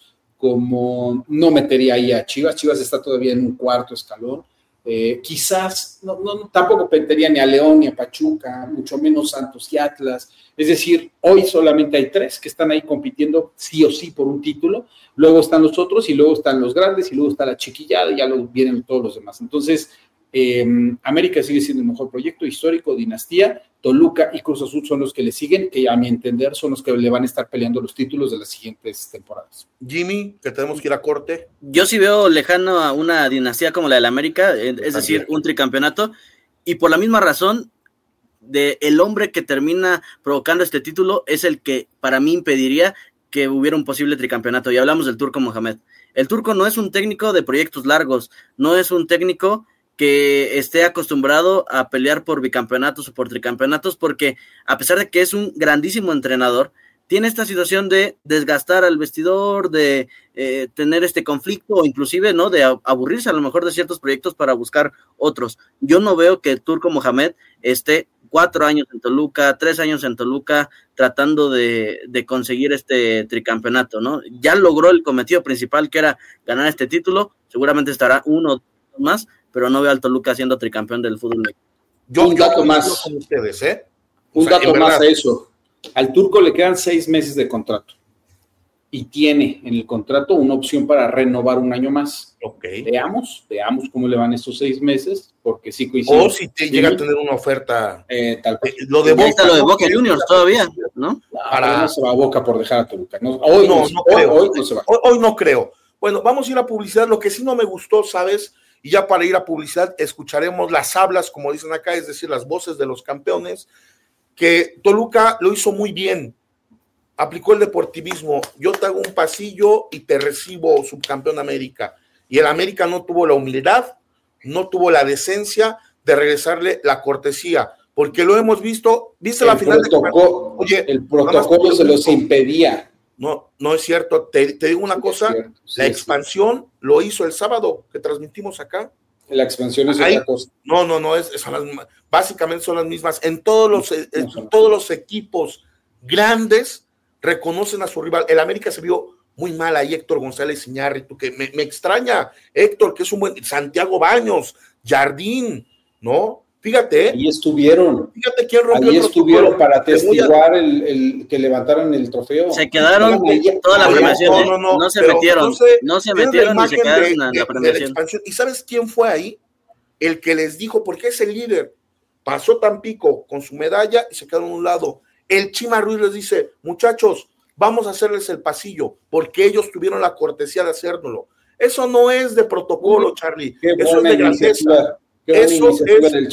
como no metería ahí a Chivas. Chivas está todavía en un cuarto escalón. Eh, quizás no, no, tampoco metería ni a León ni a Pachuca, mucho menos Santos y Atlas. Es decir, hoy solamente hay tres que están ahí compitiendo sí o sí por un título. Luego están los otros y luego están los grandes y luego está la chiquillada y ya luego vienen todos los demás. Entonces, eh, América sigue siendo el mejor proyecto histórico, dinastía. Toluca y Cruz Azul son los que le siguen, que a mi entender son los que le van a estar peleando los títulos de las siguientes temporadas. Jimmy, que tenemos que ir a corte. Yo sí veo lejano a una dinastía como la del América, es decir, un tricampeonato, y por la misma razón, de el hombre que termina provocando este título es el que para mí impediría que hubiera un posible tricampeonato, y hablamos del Turco Mohamed. El Turco no es un técnico de proyectos largos, no es un técnico que esté acostumbrado a pelear por bicampeonatos o por tricampeonatos, porque a pesar de que es un grandísimo entrenador, tiene esta situación de desgastar al vestidor, de eh, tener este conflicto, o inclusive, ¿no?, de aburrirse a lo mejor de ciertos proyectos para buscar otros. Yo no veo que el Turco Mohamed esté cuatro años en Toluca, tres años en Toluca, tratando de, de conseguir este tricampeonato, ¿no? Ya logró el cometido principal, que era ganar este título, seguramente estará uno o dos más, pero no veo al Toluca siendo tricampeón del fútbol. Yo, un dato más. Con ustedes, ¿eh? Un o sea, dato más a eso. Al Turco le quedan seis meses de contrato y tiene en el contrato una opción para renovar un año más. Okay. Veamos, veamos cómo le van estos seis meses, porque sí coincide. O si te llega a tener una oferta. Eh, tal eh, lo de Boca, lo de Boca Juniors todavía, ¿no? Para... No se va a Boca por dejar a Toluca. No, hoy no, no, no creo. Hoy, hoy no se va. Hoy, hoy no creo. Bueno, vamos a ir a publicidad. Lo que sí no me gustó, ¿sabes? y ya para ir a publicidad escucharemos las hablas, como dicen acá, es decir, las voces de los campeones, que Toluca lo hizo muy bien, aplicó el deportivismo, yo te hago un pasillo y te recibo subcampeón América, y el América no tuvo la humildad, no tuvo la decencia de regresarle la cortesía, porque lo hemos visto, viste la final de Oye, el protocolo se los impedía. No, no es cierto, te, te digo una cosa, sí, la sí, expansión sí. lo hizo el sábado, que transmitimos acá. La expansión es Ahí, otra cosa. No, no, no, es, son las, básicamente son las mismas, en todos los, no, en no todos los equipos grandes reconocen a su rival, el América se vio muy mal ahí, Héctor González Iñárritu, que me, me extraña, Héctor, que es un buen, Santiago Baños, Jardín, ¿no? Fíjate, ahí estuvieron. Fíjate quién rompió ahí el estuvieron para testiguar a... el, el que levantaron el trofeo. Se quedaron toda la premiación, no, no, no, no se metieron, entonces, no se metieron ni se quedaron de, en la premiación. La ¿Y sabes quién fue ahí? El que les dijo, porque es el líder. Pasó Tampico con su medalla y se quedaron a un lado. El Chima Ruiz les dice, muchachos, vamos a hacerles el pasillo, porque ellos tuvieron la cortesía de hacérnoslo. Eso no es de protocolo, Charlie. Qué eso es de grandeza. Eso es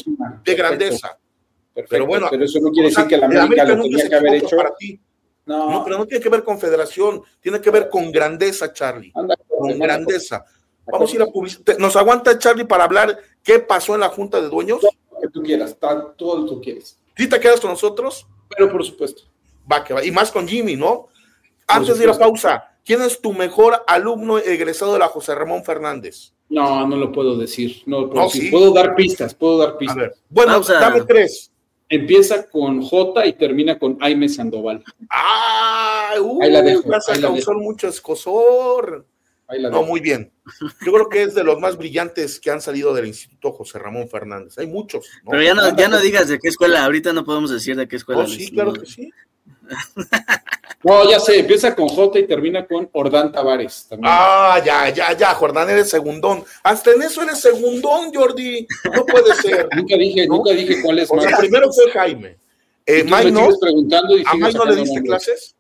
de grandeza. Perfecto, pero bueno, pero eso no quiere decir que la América, América lo tenía que haber hecho. Para ti. No. no, pero no tiene que ver con federación, tiene que ver con grandeza, Charlie. Anda, con anda, grandeza. Anda. Vamos a ir a publicidad. ¿Nos aguanta, Charlie, para hablar qué pasó en la Junta de Dueños? Todo lo que tú quieras, todo lo que tú quieres. ¿Sí te quedas con nosotros? Pero por supuesto. Va, que va. Y más con Jimmy, ¿no? Antes de ir a pausa, ¿quién es tu mejor alumno egresado de la José Ramón Fernández? No, no lo puedo decir. No lo puedo no, decir. Sí. Puedo dar pistas, puedo dar pistas. A ver. Bueno, pausa. Dame tres. Empieza con J y termina con Jaime Sandoval. ¡Ah! Uh, ahí la dejo. Vas a causar mucho escosor. Ahí la no, dejo. Muy bien. Yo creo que es de los más brillantes que han salido del Instituto José Ramón Fernández. Hay muchos, ¿no? Pero ya no, ya no digas de qué escuela. Ahorita no podemos decir de qué escuela. Oh, sí, claro que sí. No, ya sé, empieza con J y termina con Ordán Tavares. También. Ah, ya, ya, ya, Jordán, eres segundón. Hasta en eso eres segundón, Jordi. No puede ser. nunca dije, ¿no? nunca dije cuál es o más. sea, primero fue Jaime. Eh, Mike, ¿no? Preguntando y ¿A Mike no le diste nombres. clases?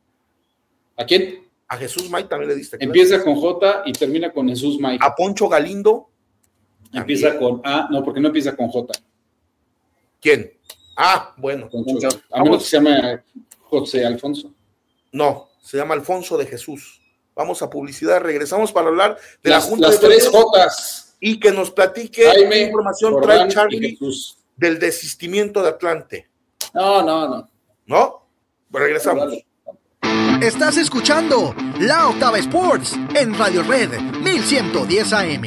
¿A quién? A Jesús Mike también le diste clases. Empieza con J y termina con Jesús Mike. A Poncho Galindo. Empieza también. con A, no, porque no empieza con J. ¿Quién? Ah, bueno. Poncho. A menos que se llame José Alfonso. No, se llama Alfonso de Jesús. Vamos a publicidad, regresamos para hablar de las, la Junta las de tres Jotas. Y que nos platique Jaime, qué información Jordán trae Charlie del desistimiento de Atlante. No, no, no. ¿No? Pues regresamos. Estás escuchando La Octava Sports en Radio Red mil ciento diez A M.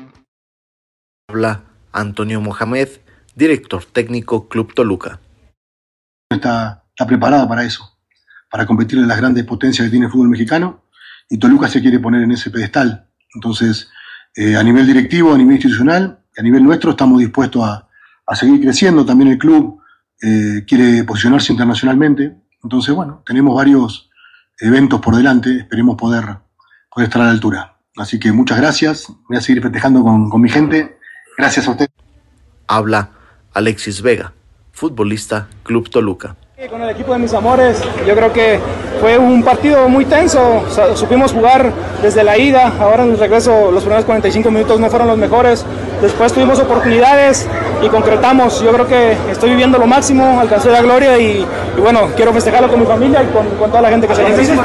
Habla Antonio Mohamed, director técnico Club Toluca. Está, está preparada para eso, para competir en las grandes potencias que tiene el fútbol mexicano, y Toluca se quiere poner en ese pedestal. Entonces, eh, a nivel directivo, a nivel institucional, a nivel nuestro, estamos dispuestos a, a seguir creciendo. También el club eh, quiere posicionarse internacionalmente. Entonces, bueno, tenemos varios eventos por delante, esperemos poder, poder estar a la altura. Así que muchas gracias, voy a seguir festejando con, con mi gente. Gracias a usted. Habla Alexis Vega, futbolista Club Toluca. Con el equipo de mis amores, yo creo que fue un partido muy tenso, o sea, supimos jugar desde la ida, ahora en el regreso los primeros cuarenta y cinco minutos no fueron los mejores, después tuvimos oportunidades y concretamos. Yo creo que estoy viviendo lo máximo, alcancé la gloria y, y bueno, quiero festejarlo con mi familia y con, con toda la gente que se lo merece.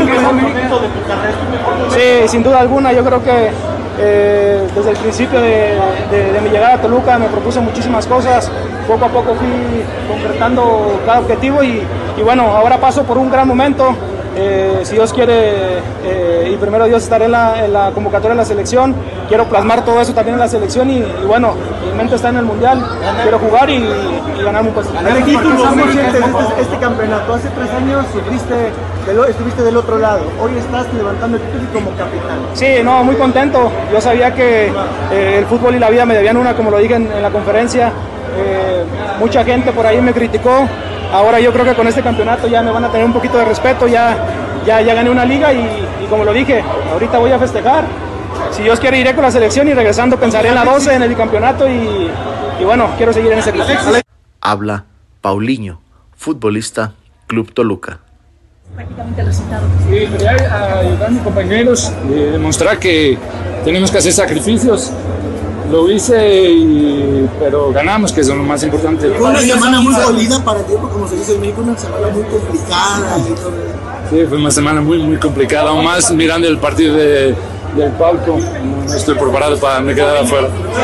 Sí, sin duda alguna, yo creo que Eh, desde el principio de, de, de mi llegada a Toluca me propuse muchísimas cosas, poco a poco fui concretando cada objetivo y, y bueno, ahora paso por un gran momento, eh, si Dios quiere eh, y primero Dios estaré en la, en la convocatoria de la selección, quiero plasmar todo eso también en la selección y, y bueno, mi mente está en el Mundial, quiero jugar y, y ganarme un puesto. Este, este campeonato, hace tres años sufriste, del, estuviste del otro lado, hoy estás levantando el título como capitán. Sí, no, muy contento, yo sabía que eh, el fútbol y la vida me debían una, como lo dije en, en la conferencia, eh, mucha gente por ahí me criticó, ahora yo creo que con este campeonato ya me van a tener un poquito de respeto, ya, ya, ya gané una liga y, y como lo dije, ahorita voy a festejar, si Dios quiere iré con la selección y regresando pensaré en la doce, en el bicampeonato y, y bueno, quiero seguir en ese club. Habla Paulinho, futbolista Club Toluca. Prácticamente el resultado. Sí, quería ayudar a mis compañeros, eh, demostrar que tenemos que hacer sacrificios lo hice, y, pero ganamos, que es lo más importante. Fue una semana muy dolida para ti, como se dice en México, una semana muy complicada. Y todo. Sí, fue una semana muy, muy complicada, aún más mirando el partido de, del palco. No estoy preparado para me quedar afuera.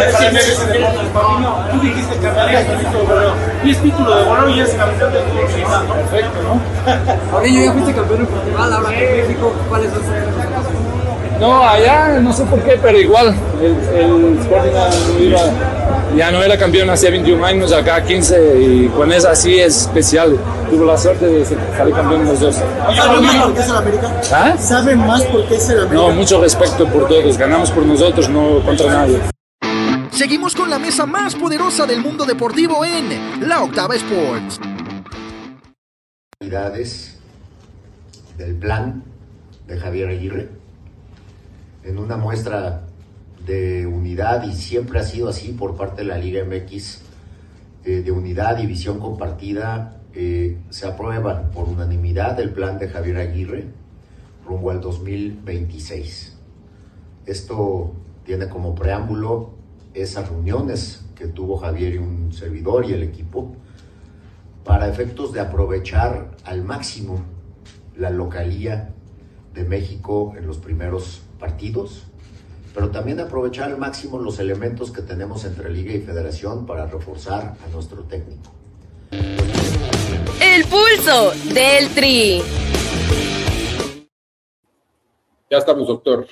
Tú dijiste que había diez títulos de Bolón y es campeón del fútbol mexicano. Perfecto, ¿no? Aurelio, ya fuiste campeón en Portugal, ahora en México, ¿cuáles son sus resultados? No, allá no sé por qué, pero igual, el, el Sporting no iba, ya no era campeón hace veintiún años, acá quince, y con eso así es especial. Tuve la suerte de salir campeón los dos. ¿Saben más por qué es el América? ¿Ah? ¿Saben más por qué es el América? No, mucho respeto por todos, ganamos por nosotros, no contra nadie. Seguimos con la mesa más poderosa del mundo deportivo en La Octava Sports. Del plan de Javier Aguirre, en una muestra de unidad, y siempre ha sido así por parte de la Liga M X, eh, de unidad y visión compartida, eh, se aprueba por unanimidad el plan de Javier Aguirre rumbo al dos mil veintiséis. Esto tiene como preámbulo esas reuniones que tuvo Javier y un servidor y el equipo para efectos de aprovechar al máximo la localía de México en los primeros partidos, pero también aprovechar al máximo los elementos que tenemos entre Liga y Federación para reforzar a nuestro técnico. El pulso del Tri. Ya estamos, doctor.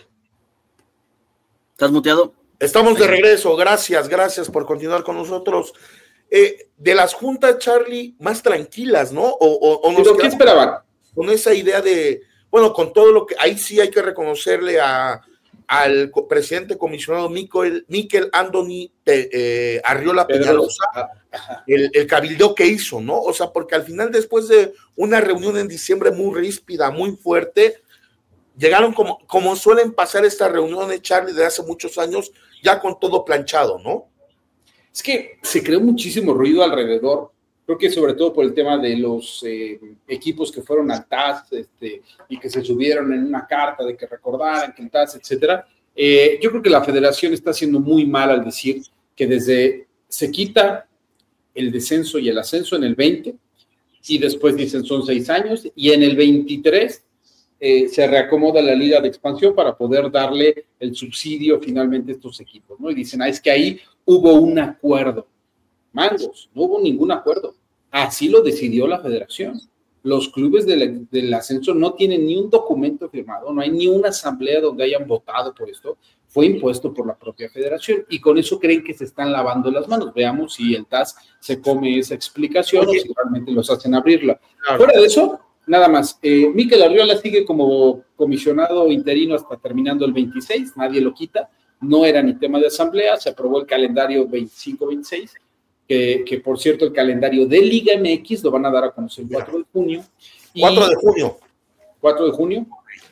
¿Estás muteado? Estamos de regreso, gracias, gracias por continuar con nosotros. Eh, de las juntas, Charlie, más tranquilas, ¿no? O, o, o nos ¿Qué esperaban? Con esa idea de, bueno, con todo lo que, ahí sí hay que reconocerle a, al presidente comisionado Miquel, Miquel Anthony eh, Arriola Peñalosa, el, el cabildeo que hizo, ¿no? O sea, porque al final, después de una reunión en diciembre muy ríspida, muy fuerte, llegaron como, como suelen pasar estas reuniones, Charlie, de hace muchos años, ya con todo planchado, ¿no? Es que se creó muchísimo ruido alrededor, creo que sobre todo por el tema de los eh, equipos que fueron al T A S este, y que se subieron en una carta de que recordaran que el T A S, etcétera. Eh, yo creo que la federación está haciendo muy mal al decir que desde se quita el descenso y el ascenso en el veinte y después dicen son seis años y en el veintitrés eh, se reacomoda la liga de expansión para poder darle el subsidio finalmente a estos equipos, ¿no? Y dicen, ah, es que ahí hubo un acuerdo. Mangos, no hubo ningún acuerdo. Así lo decidió la federación. Los clubes del, del ascenso no tienen ni un documento firmado, no hay ni una asamblea donde hayan votado por esto. Fue impuesto por la propia federación y con eso creen que se están lavando las manos. Veamos si el T A S se come esa explicación Oye. o si realmente los hacen abrirla. Claro. Fuera de eso, nada más. Eh, Miquel Arriola sigue como comisionado interino hasta terminando el veintiséis, nadie lo quita. No era ni tema de asamblea, se aprobó el calendario veinticinco veintiséis. Que, que por cierto el calendario de Liga M X lo van a dar a conocer el cuatro de junio. cuatro de junio. cuatro de junio.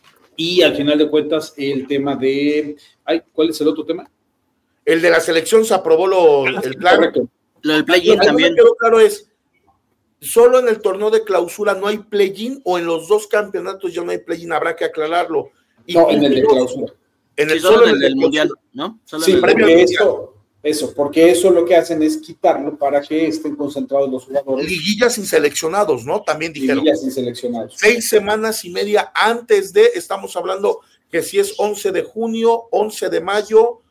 Y al final de cuentas el tema de... Ay, ¿cuál es el otro tema? El de la selección se aprobó lo, el plan. Correcto. Lo del play-in también. Lo que quedó claro es, solo en el torneo de clausura no hay play-in o en los dos campeonatos ya no hay play-in, habrá que aclararlo. Y no, en el de clausura. En el, sí, solo, solo en el del mundial, ¿no? Solo sí, en el porque mundial. eso... Eso, porque eso lo que hacen es quitarlo para que estén concentrados los jugadores. Liguillas sin seleccionados, ¿no? También dijeron. Liguillas sin seleccionados. Seis semanas y media antes de, estamos hablando que si es once de junio, once de mayo,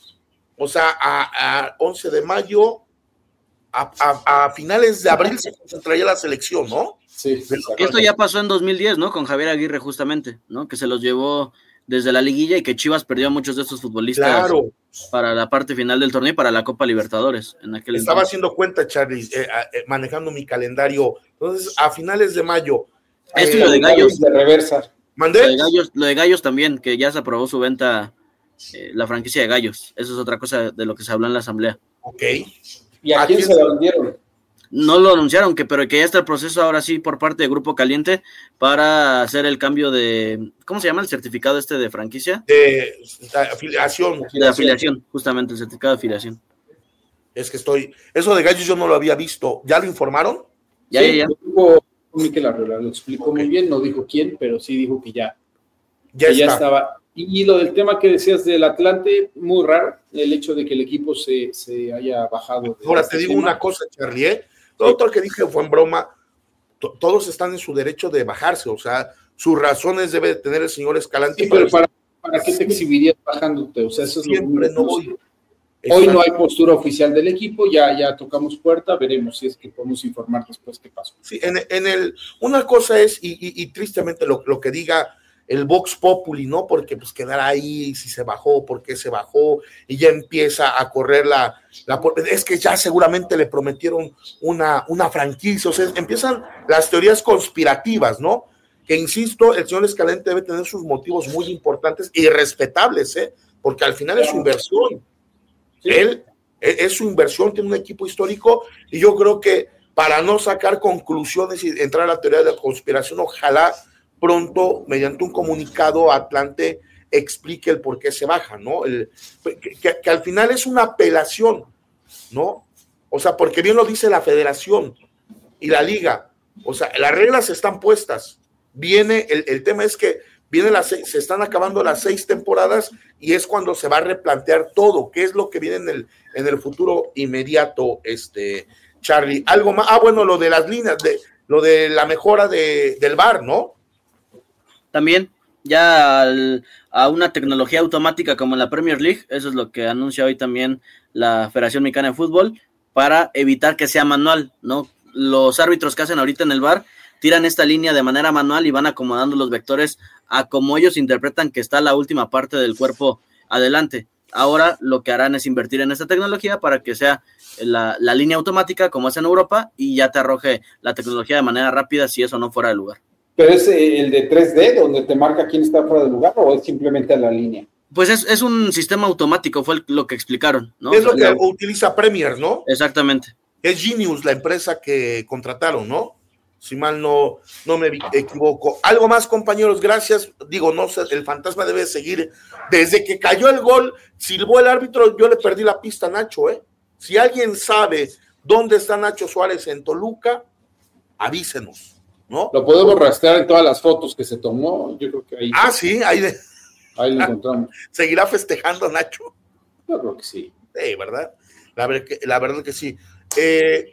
o sea, a, a once de mayo, a, a, a finales de abril se concentraría la selección, ¿no? Sí. Esto ya pasó en dos mil diez, ¿no? Con Javier Aguirre justamente, ¿no? Que se los llevó desde la liguilla y que Chivas perdió a muchos de estos futbolistas claro. para la parte final del torneo y para la Copa Libertadores. En aquel Estaba entonces. haciendo cuenta, Charlie, eh, eh, manejando mi calendario. Entonces, a finales de mayo. Esto eh, y lo de Gallos. De reversa. ¿Mandé? Lo de Gallos, lo de Gallos también, que ya se aprobó su venta, eh, la franquicia de Gallos. Eso es otra cosa de lo que se habló en la asamblea. Ok. ¿Y a, ¿A quién, quién se la vendieron? No lo anunciaron, que, pero que ya está el proceso ahora sí por parte de Grupo Caliente para hacer el cambio de, ¿cómo se llama el certificado este de franquicia? De, de afiliación. De afiliación, justamente, el certificado de afiliación. Es que estoy, eso de Gallos yo no lo había visto, ¿ya lo informaron? Ya, sí, ya, ya. Dijo Miquel Arriola, lo explicó okay. muy bien, no dijo quién, pero sí dijo que ya, ya, que ya estaba. Y, y lo del tema que decías del Atlante, muy raro, el hecho de que el equipo se, se haya bajado. Ahora te digo una cosa, Charlie, ¿eh? Todo lo que dije fue en broma, to- todos están en su derecho de bajarse, o sea, sus razones debe tener el señor Escalante. Sí, pero para, ¿para qué te exhibirías bajándote? O sea, eso es Siempre lo no único. voy. Hoy no hay postura oficial del equipo, ya, ya tocamos puerta, veremos si es que podemos informar después qué pasó. Sí, en, en el, una cosa es, y, y, y tristemente lo, lo que diga el Vox Populi, ¿no? Porque pues quedará ahí si se bajó, por qué se bajó, y ya empieza a correr la, la es que ya seguramente le prometieron una, una franquicia, o sea, empiezan las teorías conspirativas, ¿no? Que insisto, el señor Escalante debe tener sus motivos muy importantes y respetables, ¿eh? Porque al final es su inversión. Sí. Él es su inversión, tiene un equipo histórico, y yo creo que para no sacar conclusiones y entrar a la teoría de la conspiración, ojalá pronto, mediante un comunicado, Atlante explique el por qué se baja, ¿no? El, que, que, que al final es una apelación, ¿no? O sea, porque bien lo dice la federación y la liga, o sea, las reglas están puestas, viene, el, el tema es que viene las seis, se están acabando las seis temporadas y es cuando se va a replantear todo, qué es lo que viene en el, en el futuro inmediato, este, Charlie. Algo más, ah, bueno, lo de las líneas, de, lo de la mejora de, del V A R, ¿no? También, ya al, a una tecnología automática como en la Premier League, eso es lo que anuncia hoy también la Federación Mexicana de Fútbol, para evitar que sea manual, ¿no? Los árbitros que hacen ahorita en el V A R tiran esta línea de manera manual y van acomodando los vectores a como ellos interpretan que está la última parte del cuerpo adelante. Ahora lo que harán es invertir en esta tecnología para que sea la, la línea automática como es en Europa y ya te arroje la tecnología de manera rápida si eso no fuera de lugar. ¿Pero es el de tres D donde te marca quién está fuera de lugar o es simplemente la línea? Pues es, es un sistema automático, fue lo que explicaron, ¿no? Es lo que la... utiliza Premier, ¿no? Exactamente. Es Genius la empresa que contrataron, ¿no? Si mal no, no me equivoco. Algo más, compañeros, gracias. Digo, no sé, el fantasma debe seguir. Desde que cayó el gol, silbó el árbitro, yo le perdí la pista a Nacho, ¿eh? Si alguien sabe dónde está Nacho Suárez en Toluca, avísenos, ¿no? Lo podemos rastrear en todas las fotos que se tomó, yo creo que ahí. Ah, sí, ahí, de... ahí lo encontramos. ¿Seguirá festejando Nacho? Yo creo que sí. Sí, ¿verdad? La, ver que, la verdad que sí. Eh...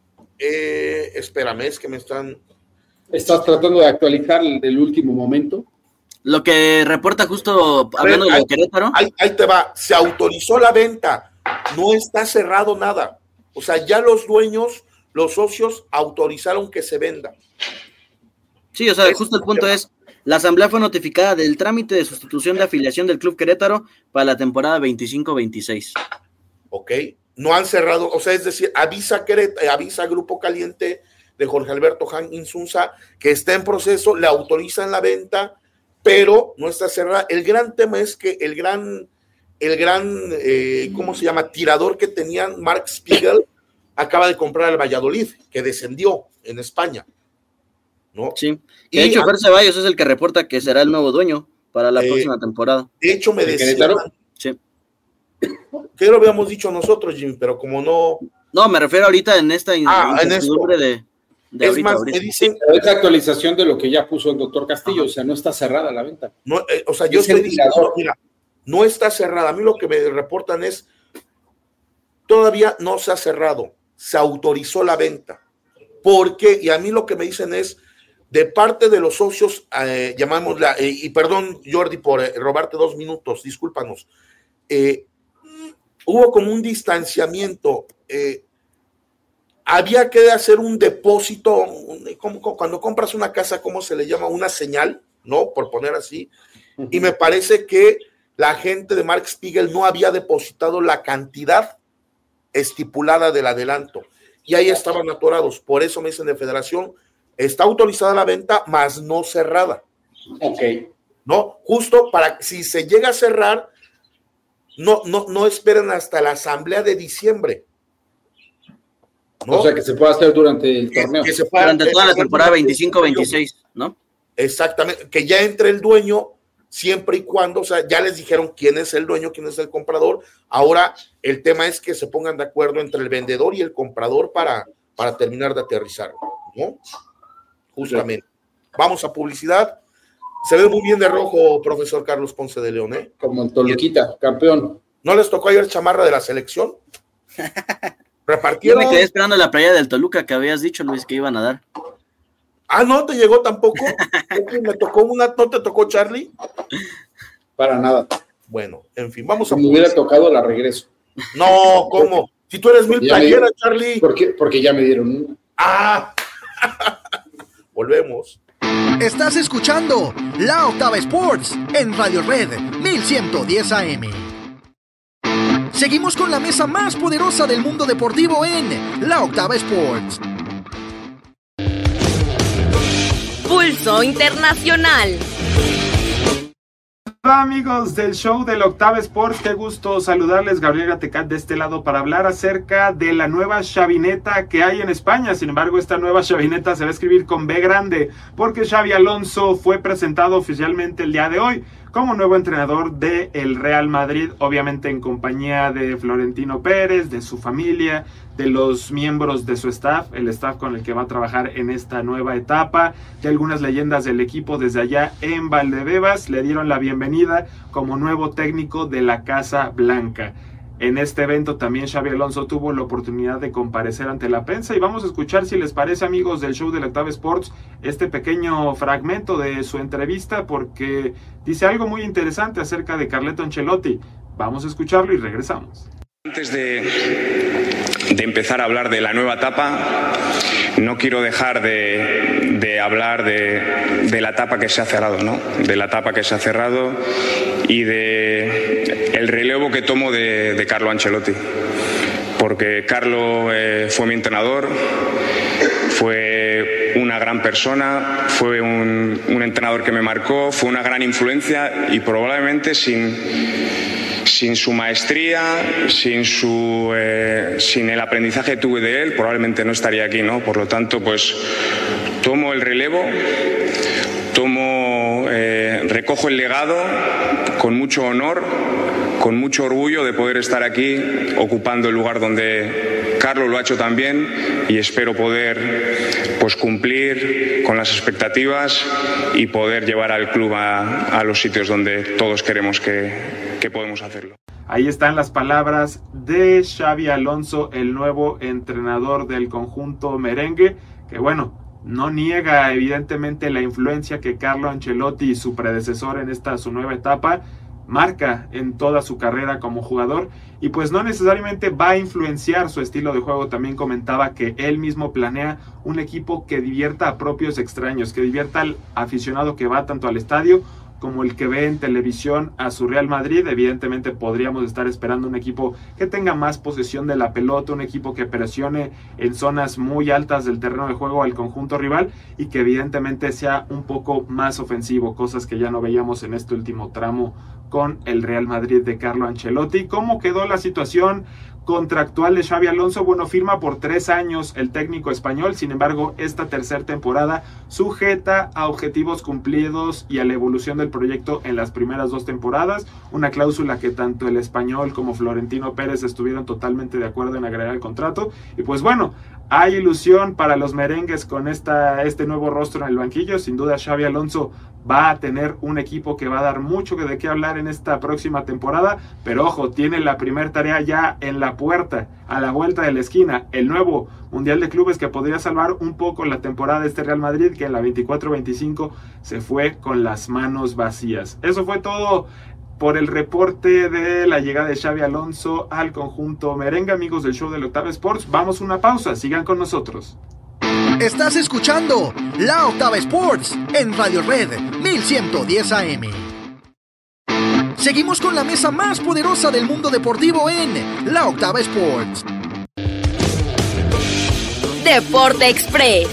Eh, espérame, es que me están... ¿Estás tratando de actualizar el del último momento? Lo que reporta justo hablando ver, de ahí, Querétaro. Ahí, ahí te va, se autorizó la venta, no está cerrado nada. O sea, ya los dueños, los socios autorizaron que se venda. Sí, o sea, es justo el punto es, la asamblea fue notificada del trámite de sustitución de afiliación del Club Querétaro para la temporada veinticinco veintiséis. Ok. No han cerrado, o sea, es decir, avisa Querétaro, avisa Grupo Caliente de Jorge Alberto Han Insunza que está en proceso, le autorizan la venta, pero no está cerrada. El gran tema es que el gran, el gran, eh, ¿cómo se llama? Tirador que tenían, Mark Spiegel, acaba de comprar al Valladolid, que descendió en España, ¿no? Sí, y de hecho Fer Ceballos es el que reporta que será el nuevo dueño para la eh, próxima temporada. De hecho, me decía... Sí. Que lo habíamos dicho nosotros, Jimmy, pero como no... No, me refiero ahorita en esta ah, incertidumbre de, de es ahorita, más, ahorita. Me dicen... Es la actualización de lo que ya puso el doctor Castillo, Ajá. O sea, no está cerrada la venta. No, eh, o sea, yo es estoy diciendo, mira, no está cerrada. A mí lo que me reportan es, todavía no se ha cerrado, se autorizó la venta. ¿Por qué? Y a mí lo que me dicen es, de parte de los socios, eh, llamámosla, eh, y perdón, Jordi, por eh, robarte dos minutos, discúlpanos, eh, hubo como un distanciamiento, eh, había que hacer un depósito, un, como, como, cuando compras una casa, ¿cómo se le llama? Una señal, ¿no? Por poner así, uh-huh. Y me parece que la gente de Mark Spiegel no había depositado la cantidad estipulada del adelanto, y ahí estaban atorados, por eso me dicen de Federación, está autorizada la venta, mas no cerrada. Ok. ¿No? Justo para que si se llega a cerrar, No, no, no esperen hasta la asamblea de diciembre. ¿No? O sea, que se pueda hacer durante el torneo. Que se pueda, durante toda la temporada veinticinco veintiséis, ¿no? Exactamente, que ya entre el dueño, siempre y cuando, o sea, ya les dijeron quién es el dueño, quién es el comprador. Ahora, el tema es que se pongan de acuerdo entre el vendedor y el comprador para, para terminar de aterrizar, ¿no? Justamente. Sí. Vamos a publicidad. Se ve muy bien de rojo, profesor Carlos Ponce de León, ¿eh? Como en Toluquita, campeón. ¿No les tocó ayer chamarra de la selección? Repartieron. Yo me quedé esperando la playa del Toluca que habías dicho, Luis, que iban a dar. Ah, ¿no te llegó tampoco? ¿Me tocó una? ¿No te tocó, Charlie? Para nada. Bueno, en fin, vamos si a... me hubiera tocado, la regreso. No, ¿cómo? Si tú eres mil playeras, me... Charlie. ¿Por qué? Porque ya me dieron una. Ah. Volvemos. Estás escuchando La Octava Sports en Radio Red mil ciento diez A M. Seguimos con la mesa más poderosa del mundo deportivo en La Octava Sports. Pulso Internacional. Hola amigos del show de la Octava Sports, qué gusto saludarles. Gabriel Gatecat de este lado para hablar acerca de la nueva chavineta que hay en España. Sin embargo, esta nueva chavineta se va a escribir con B grande porque Xabi Alonso fue presentado oficialmente el día de hoy como nuevo entrenador del Real Madrid, obviamente en compañía de Florentino Pérez, de su familia, de los miembros de su staff, el staff con el que va a trabajar en esta nueva etapa, de algunas leyendas del equipo desde allá en Valdebebas. Le dieron la bienvenida como nuevo técnico de la Casa Blanca. En este evento también Xabi Alonso tuvo la oportunidad de comparecer ante la prensa y vamos a escuchar, si les parece, amigos del show de la Octava Sports, este pequeño fragmento de su entrevista porque dice algo muy interesante acerca de Carleto Ancelotti. Vamos a escucharlo y regresamos. Antes de, de empezar a hablar de la nueva etapa, no quiero dejar de, de hablar de, de la etapa que se ha cerrado, ¿no? De la etapa que se ha cerrado y de el relevo que tomo de, de Carlo Ancelotti. Porque Carlo eh, fue mi entrenador, fue una gran persona, fue un, un entrenador que me marcó, fue una gran influencia y probablemente sin... sin su maestría, sin su eh, sin el aprendizaje que tuve de él, probablemente no estaría aquí, ¿no? Por lo tanto, pues tomo el relevo, tomo, eh, recojo el legado con mucho honor, con mucho orgullo de poder estar aquí ocupando el lugar donde Carlo lo ha hecho también y espero poder pues cumplir con las expectativas y poder llevar al club a, a los sitios donde todos queremos que que podemos hacerlo. Ahí están las palabras de Xabi Alonso, el nuevo entrenador del conjunto merengue, que bueno, no niega evidentemente la influencia que Carlo Ancelotti y su predecesor en esta su nueva etapa marca en toda su carrera como jugador y pues no necesariamente va a influenciar su estilo de juego. También comentaba que él mismo planea un equipo que divierta a propios extraños, que divierta al aficionado que va tanto al estadio como el que ve en televisión a su Real Madrid. Evidentemente podríamos estar esperando un equipo que tenga más posesión de la pelota, un equipo que presione en zonas muy altas del terreno de juego al conjunto rival y que evidentemente sea un poco más ofensivo, cosas que ya no veíamos en este último tramo con el Real Madrid de Carlo Ancelotti. ¿Cómo quedó la situación contractual de Xabi Alonso? Bueno, firma por tres años el técnico español, sin embargo, esta tercera temporada sujeta a objetivos cumplidos y a la evolución del proyecto en las primeras dos temporadas, una cláusula que tanto el español como Florentino Pérez estuvieron totalmente de acuerdo en agregar el contrato, y pues bueno, hay ilusión para los merengues con esta, este nuevo rostro en el banquillo. Sin duda Xabi Alonso va a tener un equipo que va a dar mucho de qué hablar en esta próxima temporada, pero ojo, tiene la primera tarea ya en la puerta, a la vuelta de la esquina, el nuevo Mundial de Clubes que podría salvar un poco la temporada de este Real Madrid, que en la veinticuatro veinticinco se fue con las manos vacías. Eso fue todo por el reporte de la llegada de Xabi Alonso al conjunto merengue. Amigos del show de la Octava Sports, vamos a una pausa, sigan con nosotros. Estás escuchando La Octava Sports en Radio Red mil ciento diez A M. Seguimos con la mesa más poderosa del mundo deportivo en La Octava Sports. Deporte Express.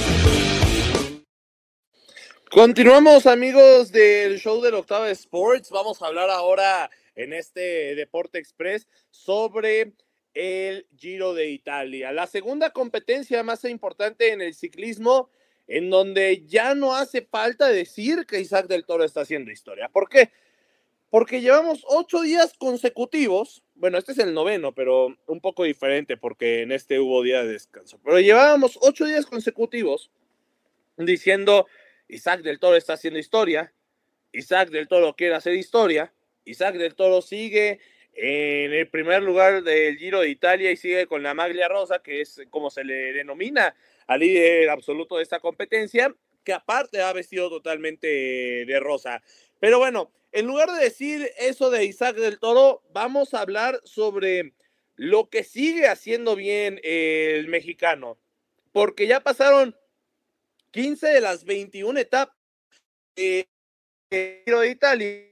Continuamos, amigos del show de la Octava Sports. Vamos a hablar ahora en este Deporte Express sobre el Giro de Italia, la segunda competencia más importante en el ciclismo, en donde ya no hace falta decir que Isaac del Toro está haciendo historia. ¿Por qué? Porque llevamos ocho días consecutivos, bueno, este es el noveno, pero un poco diferente porque en este hubo día de descanso, pero llevábamos ocho días consecutivos diciendo Isaac del Toro está haciendo historia, Isaac del Toro quiere hacer historia. Isaac del Toro sigue en el primer lugar del Giro de Italia y sigue con la maglia rosa, que es como se le denomina al líder absoluto de esta competencia, que aparte ha vestido totalmente de rosa. Pero bueno, en lugar de decir eso de Isaac del Toro, vamos a hablar sobre lo que sigue haciendo bien el mexicano, porque ya pasaron quince de las veintiuna etapas del Giro de Italia.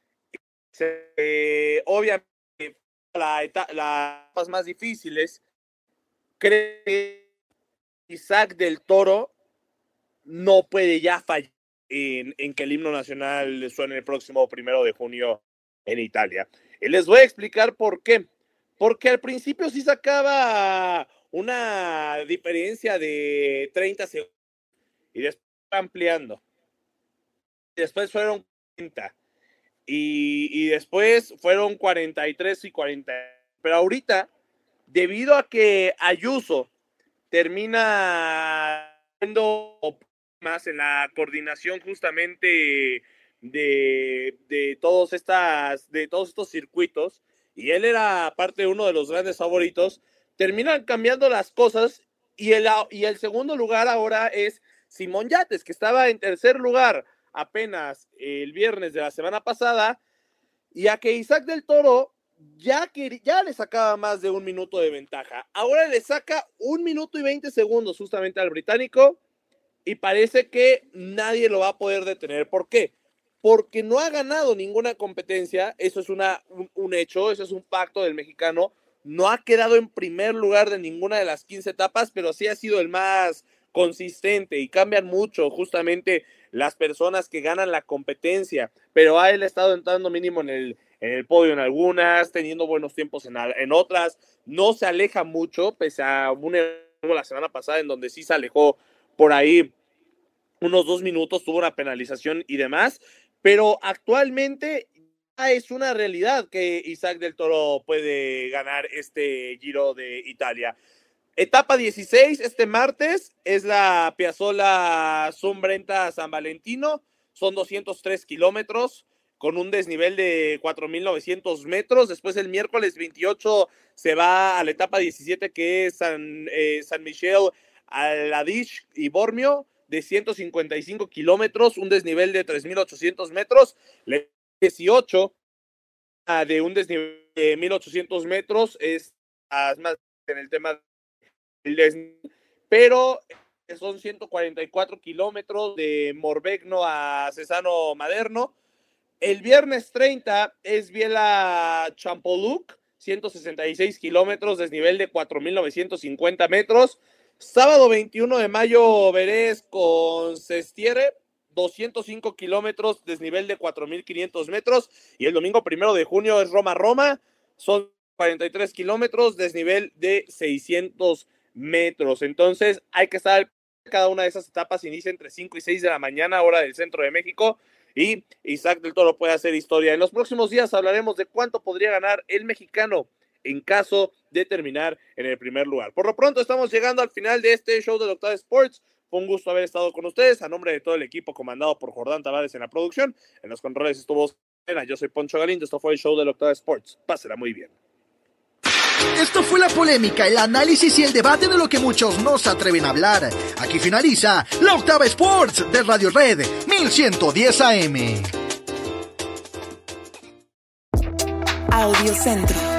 Eh, obviamente la eta- las etapas más difíciles, creo que Isaac del Toro no puede ya fallar en, en que el himno nacional suene el próximo primero de junio en Italia. Y les voy a explicar por qué. Porque al principio sí sacaba una diferencia de treinta segundos y después ampliando. Después fueron cuarenta. Y, y después fueron cuarenta y tres y cuarenta. Pero ahorita, debido a que Ayuso termina siendo más en la coordinación justamente de, de, todos estas, de todos estos circuitos, y él era parte de uno de los grandes favoritos, terminan cambiando las cosas, y el, y el segundo lugar ahora es Simón Yates, que estaba en tercer lugar apenas el viernes de la semana pasada, y a que Isaac del Toro ya, que, ya le sacaba más de un minuto de ventaja. Ahora le saca un minuto y veinte segundos justamente al británico, y parece que nadie lo va a poder detener. ¿Por qué? Porque no ha ganado ninguna competencia, eso es una, un, un hecho, eso es un pacto del mexicano, no ha quedado en primer lugar de ninguna de las quince etapas, pero sí ha sido el más consistente, y cambian mucho justamente las personas que ganan la competencia, pero a él ha estado entrando mínimo en el, en el podio en algunas, teniendo buenos tiempos en, en otras, no se aleja mucho, pese a un error la semana pasada en donde sí se alejó por ahí unos dos minutos, tuvo una penalización y demás, pero actualmente ya es una realidad que Isaac del Toro puede ganar este Giro de Italia. Etapa dieciséis, este martes, es la Piazzolla Zumbrenta San Valentino, son doscientos tres kilómetros, con un desnivel de cuatro mil novecientos metros. Después el miércoles veintiocho se va a la etapa diecisiete, que es San, eh, San Michel, Aladish y Bormio, de ciento cincuenta y cinco kilómetros, un desnivel de tres mil ochocientos metros. La dieciocho, de un desnivel de mil ochocientos metros, es más en el tema del desnivel, pero son ciento cuarenta y cuatro kilómetros de Morbegno a Cesano Maderno. El viernes treinta es Biela Champoluc, ciento sesenta y seis kilómetros, desnivel de cuatro mil novecientos cincuenta metros. Sábado veintiuno de mayo, Verés con Sestiere, doscientos cinco kilómetros, desnivel de cuatro mil quinientos metros. Y el domingo primero de junio es Roma-Roma, son cuarenta y tres kilómetros, desnivel de seiscientos metros. Entonces hay que estar, cada una de esas etapas inicia entre cinco y seis de la mañana, hora del centro de México, y Isaac del Toro puede hacer historia. En los próximos días hablaremos de cuánto podría ganar el mexicano en caso de terminar en el primer lugar. Por lo pronto estamos llegando al final de este show de Octava Sports. Fue un gusto haber estado con ustedes, a nombre de todo el equipo comandado por Jordán Tavares en la producción. En los controles estuvo Sena, yo soy Poncho Galindo, esto fue el show de Octava Sports. Pásela muy bien. Esto fue la polémica, el análisis y el debate de lo que muchos no se atreven a hablar. Aquí finaliza la Octava Sports de Radio Red mil ciento diez A M. Audio Centro.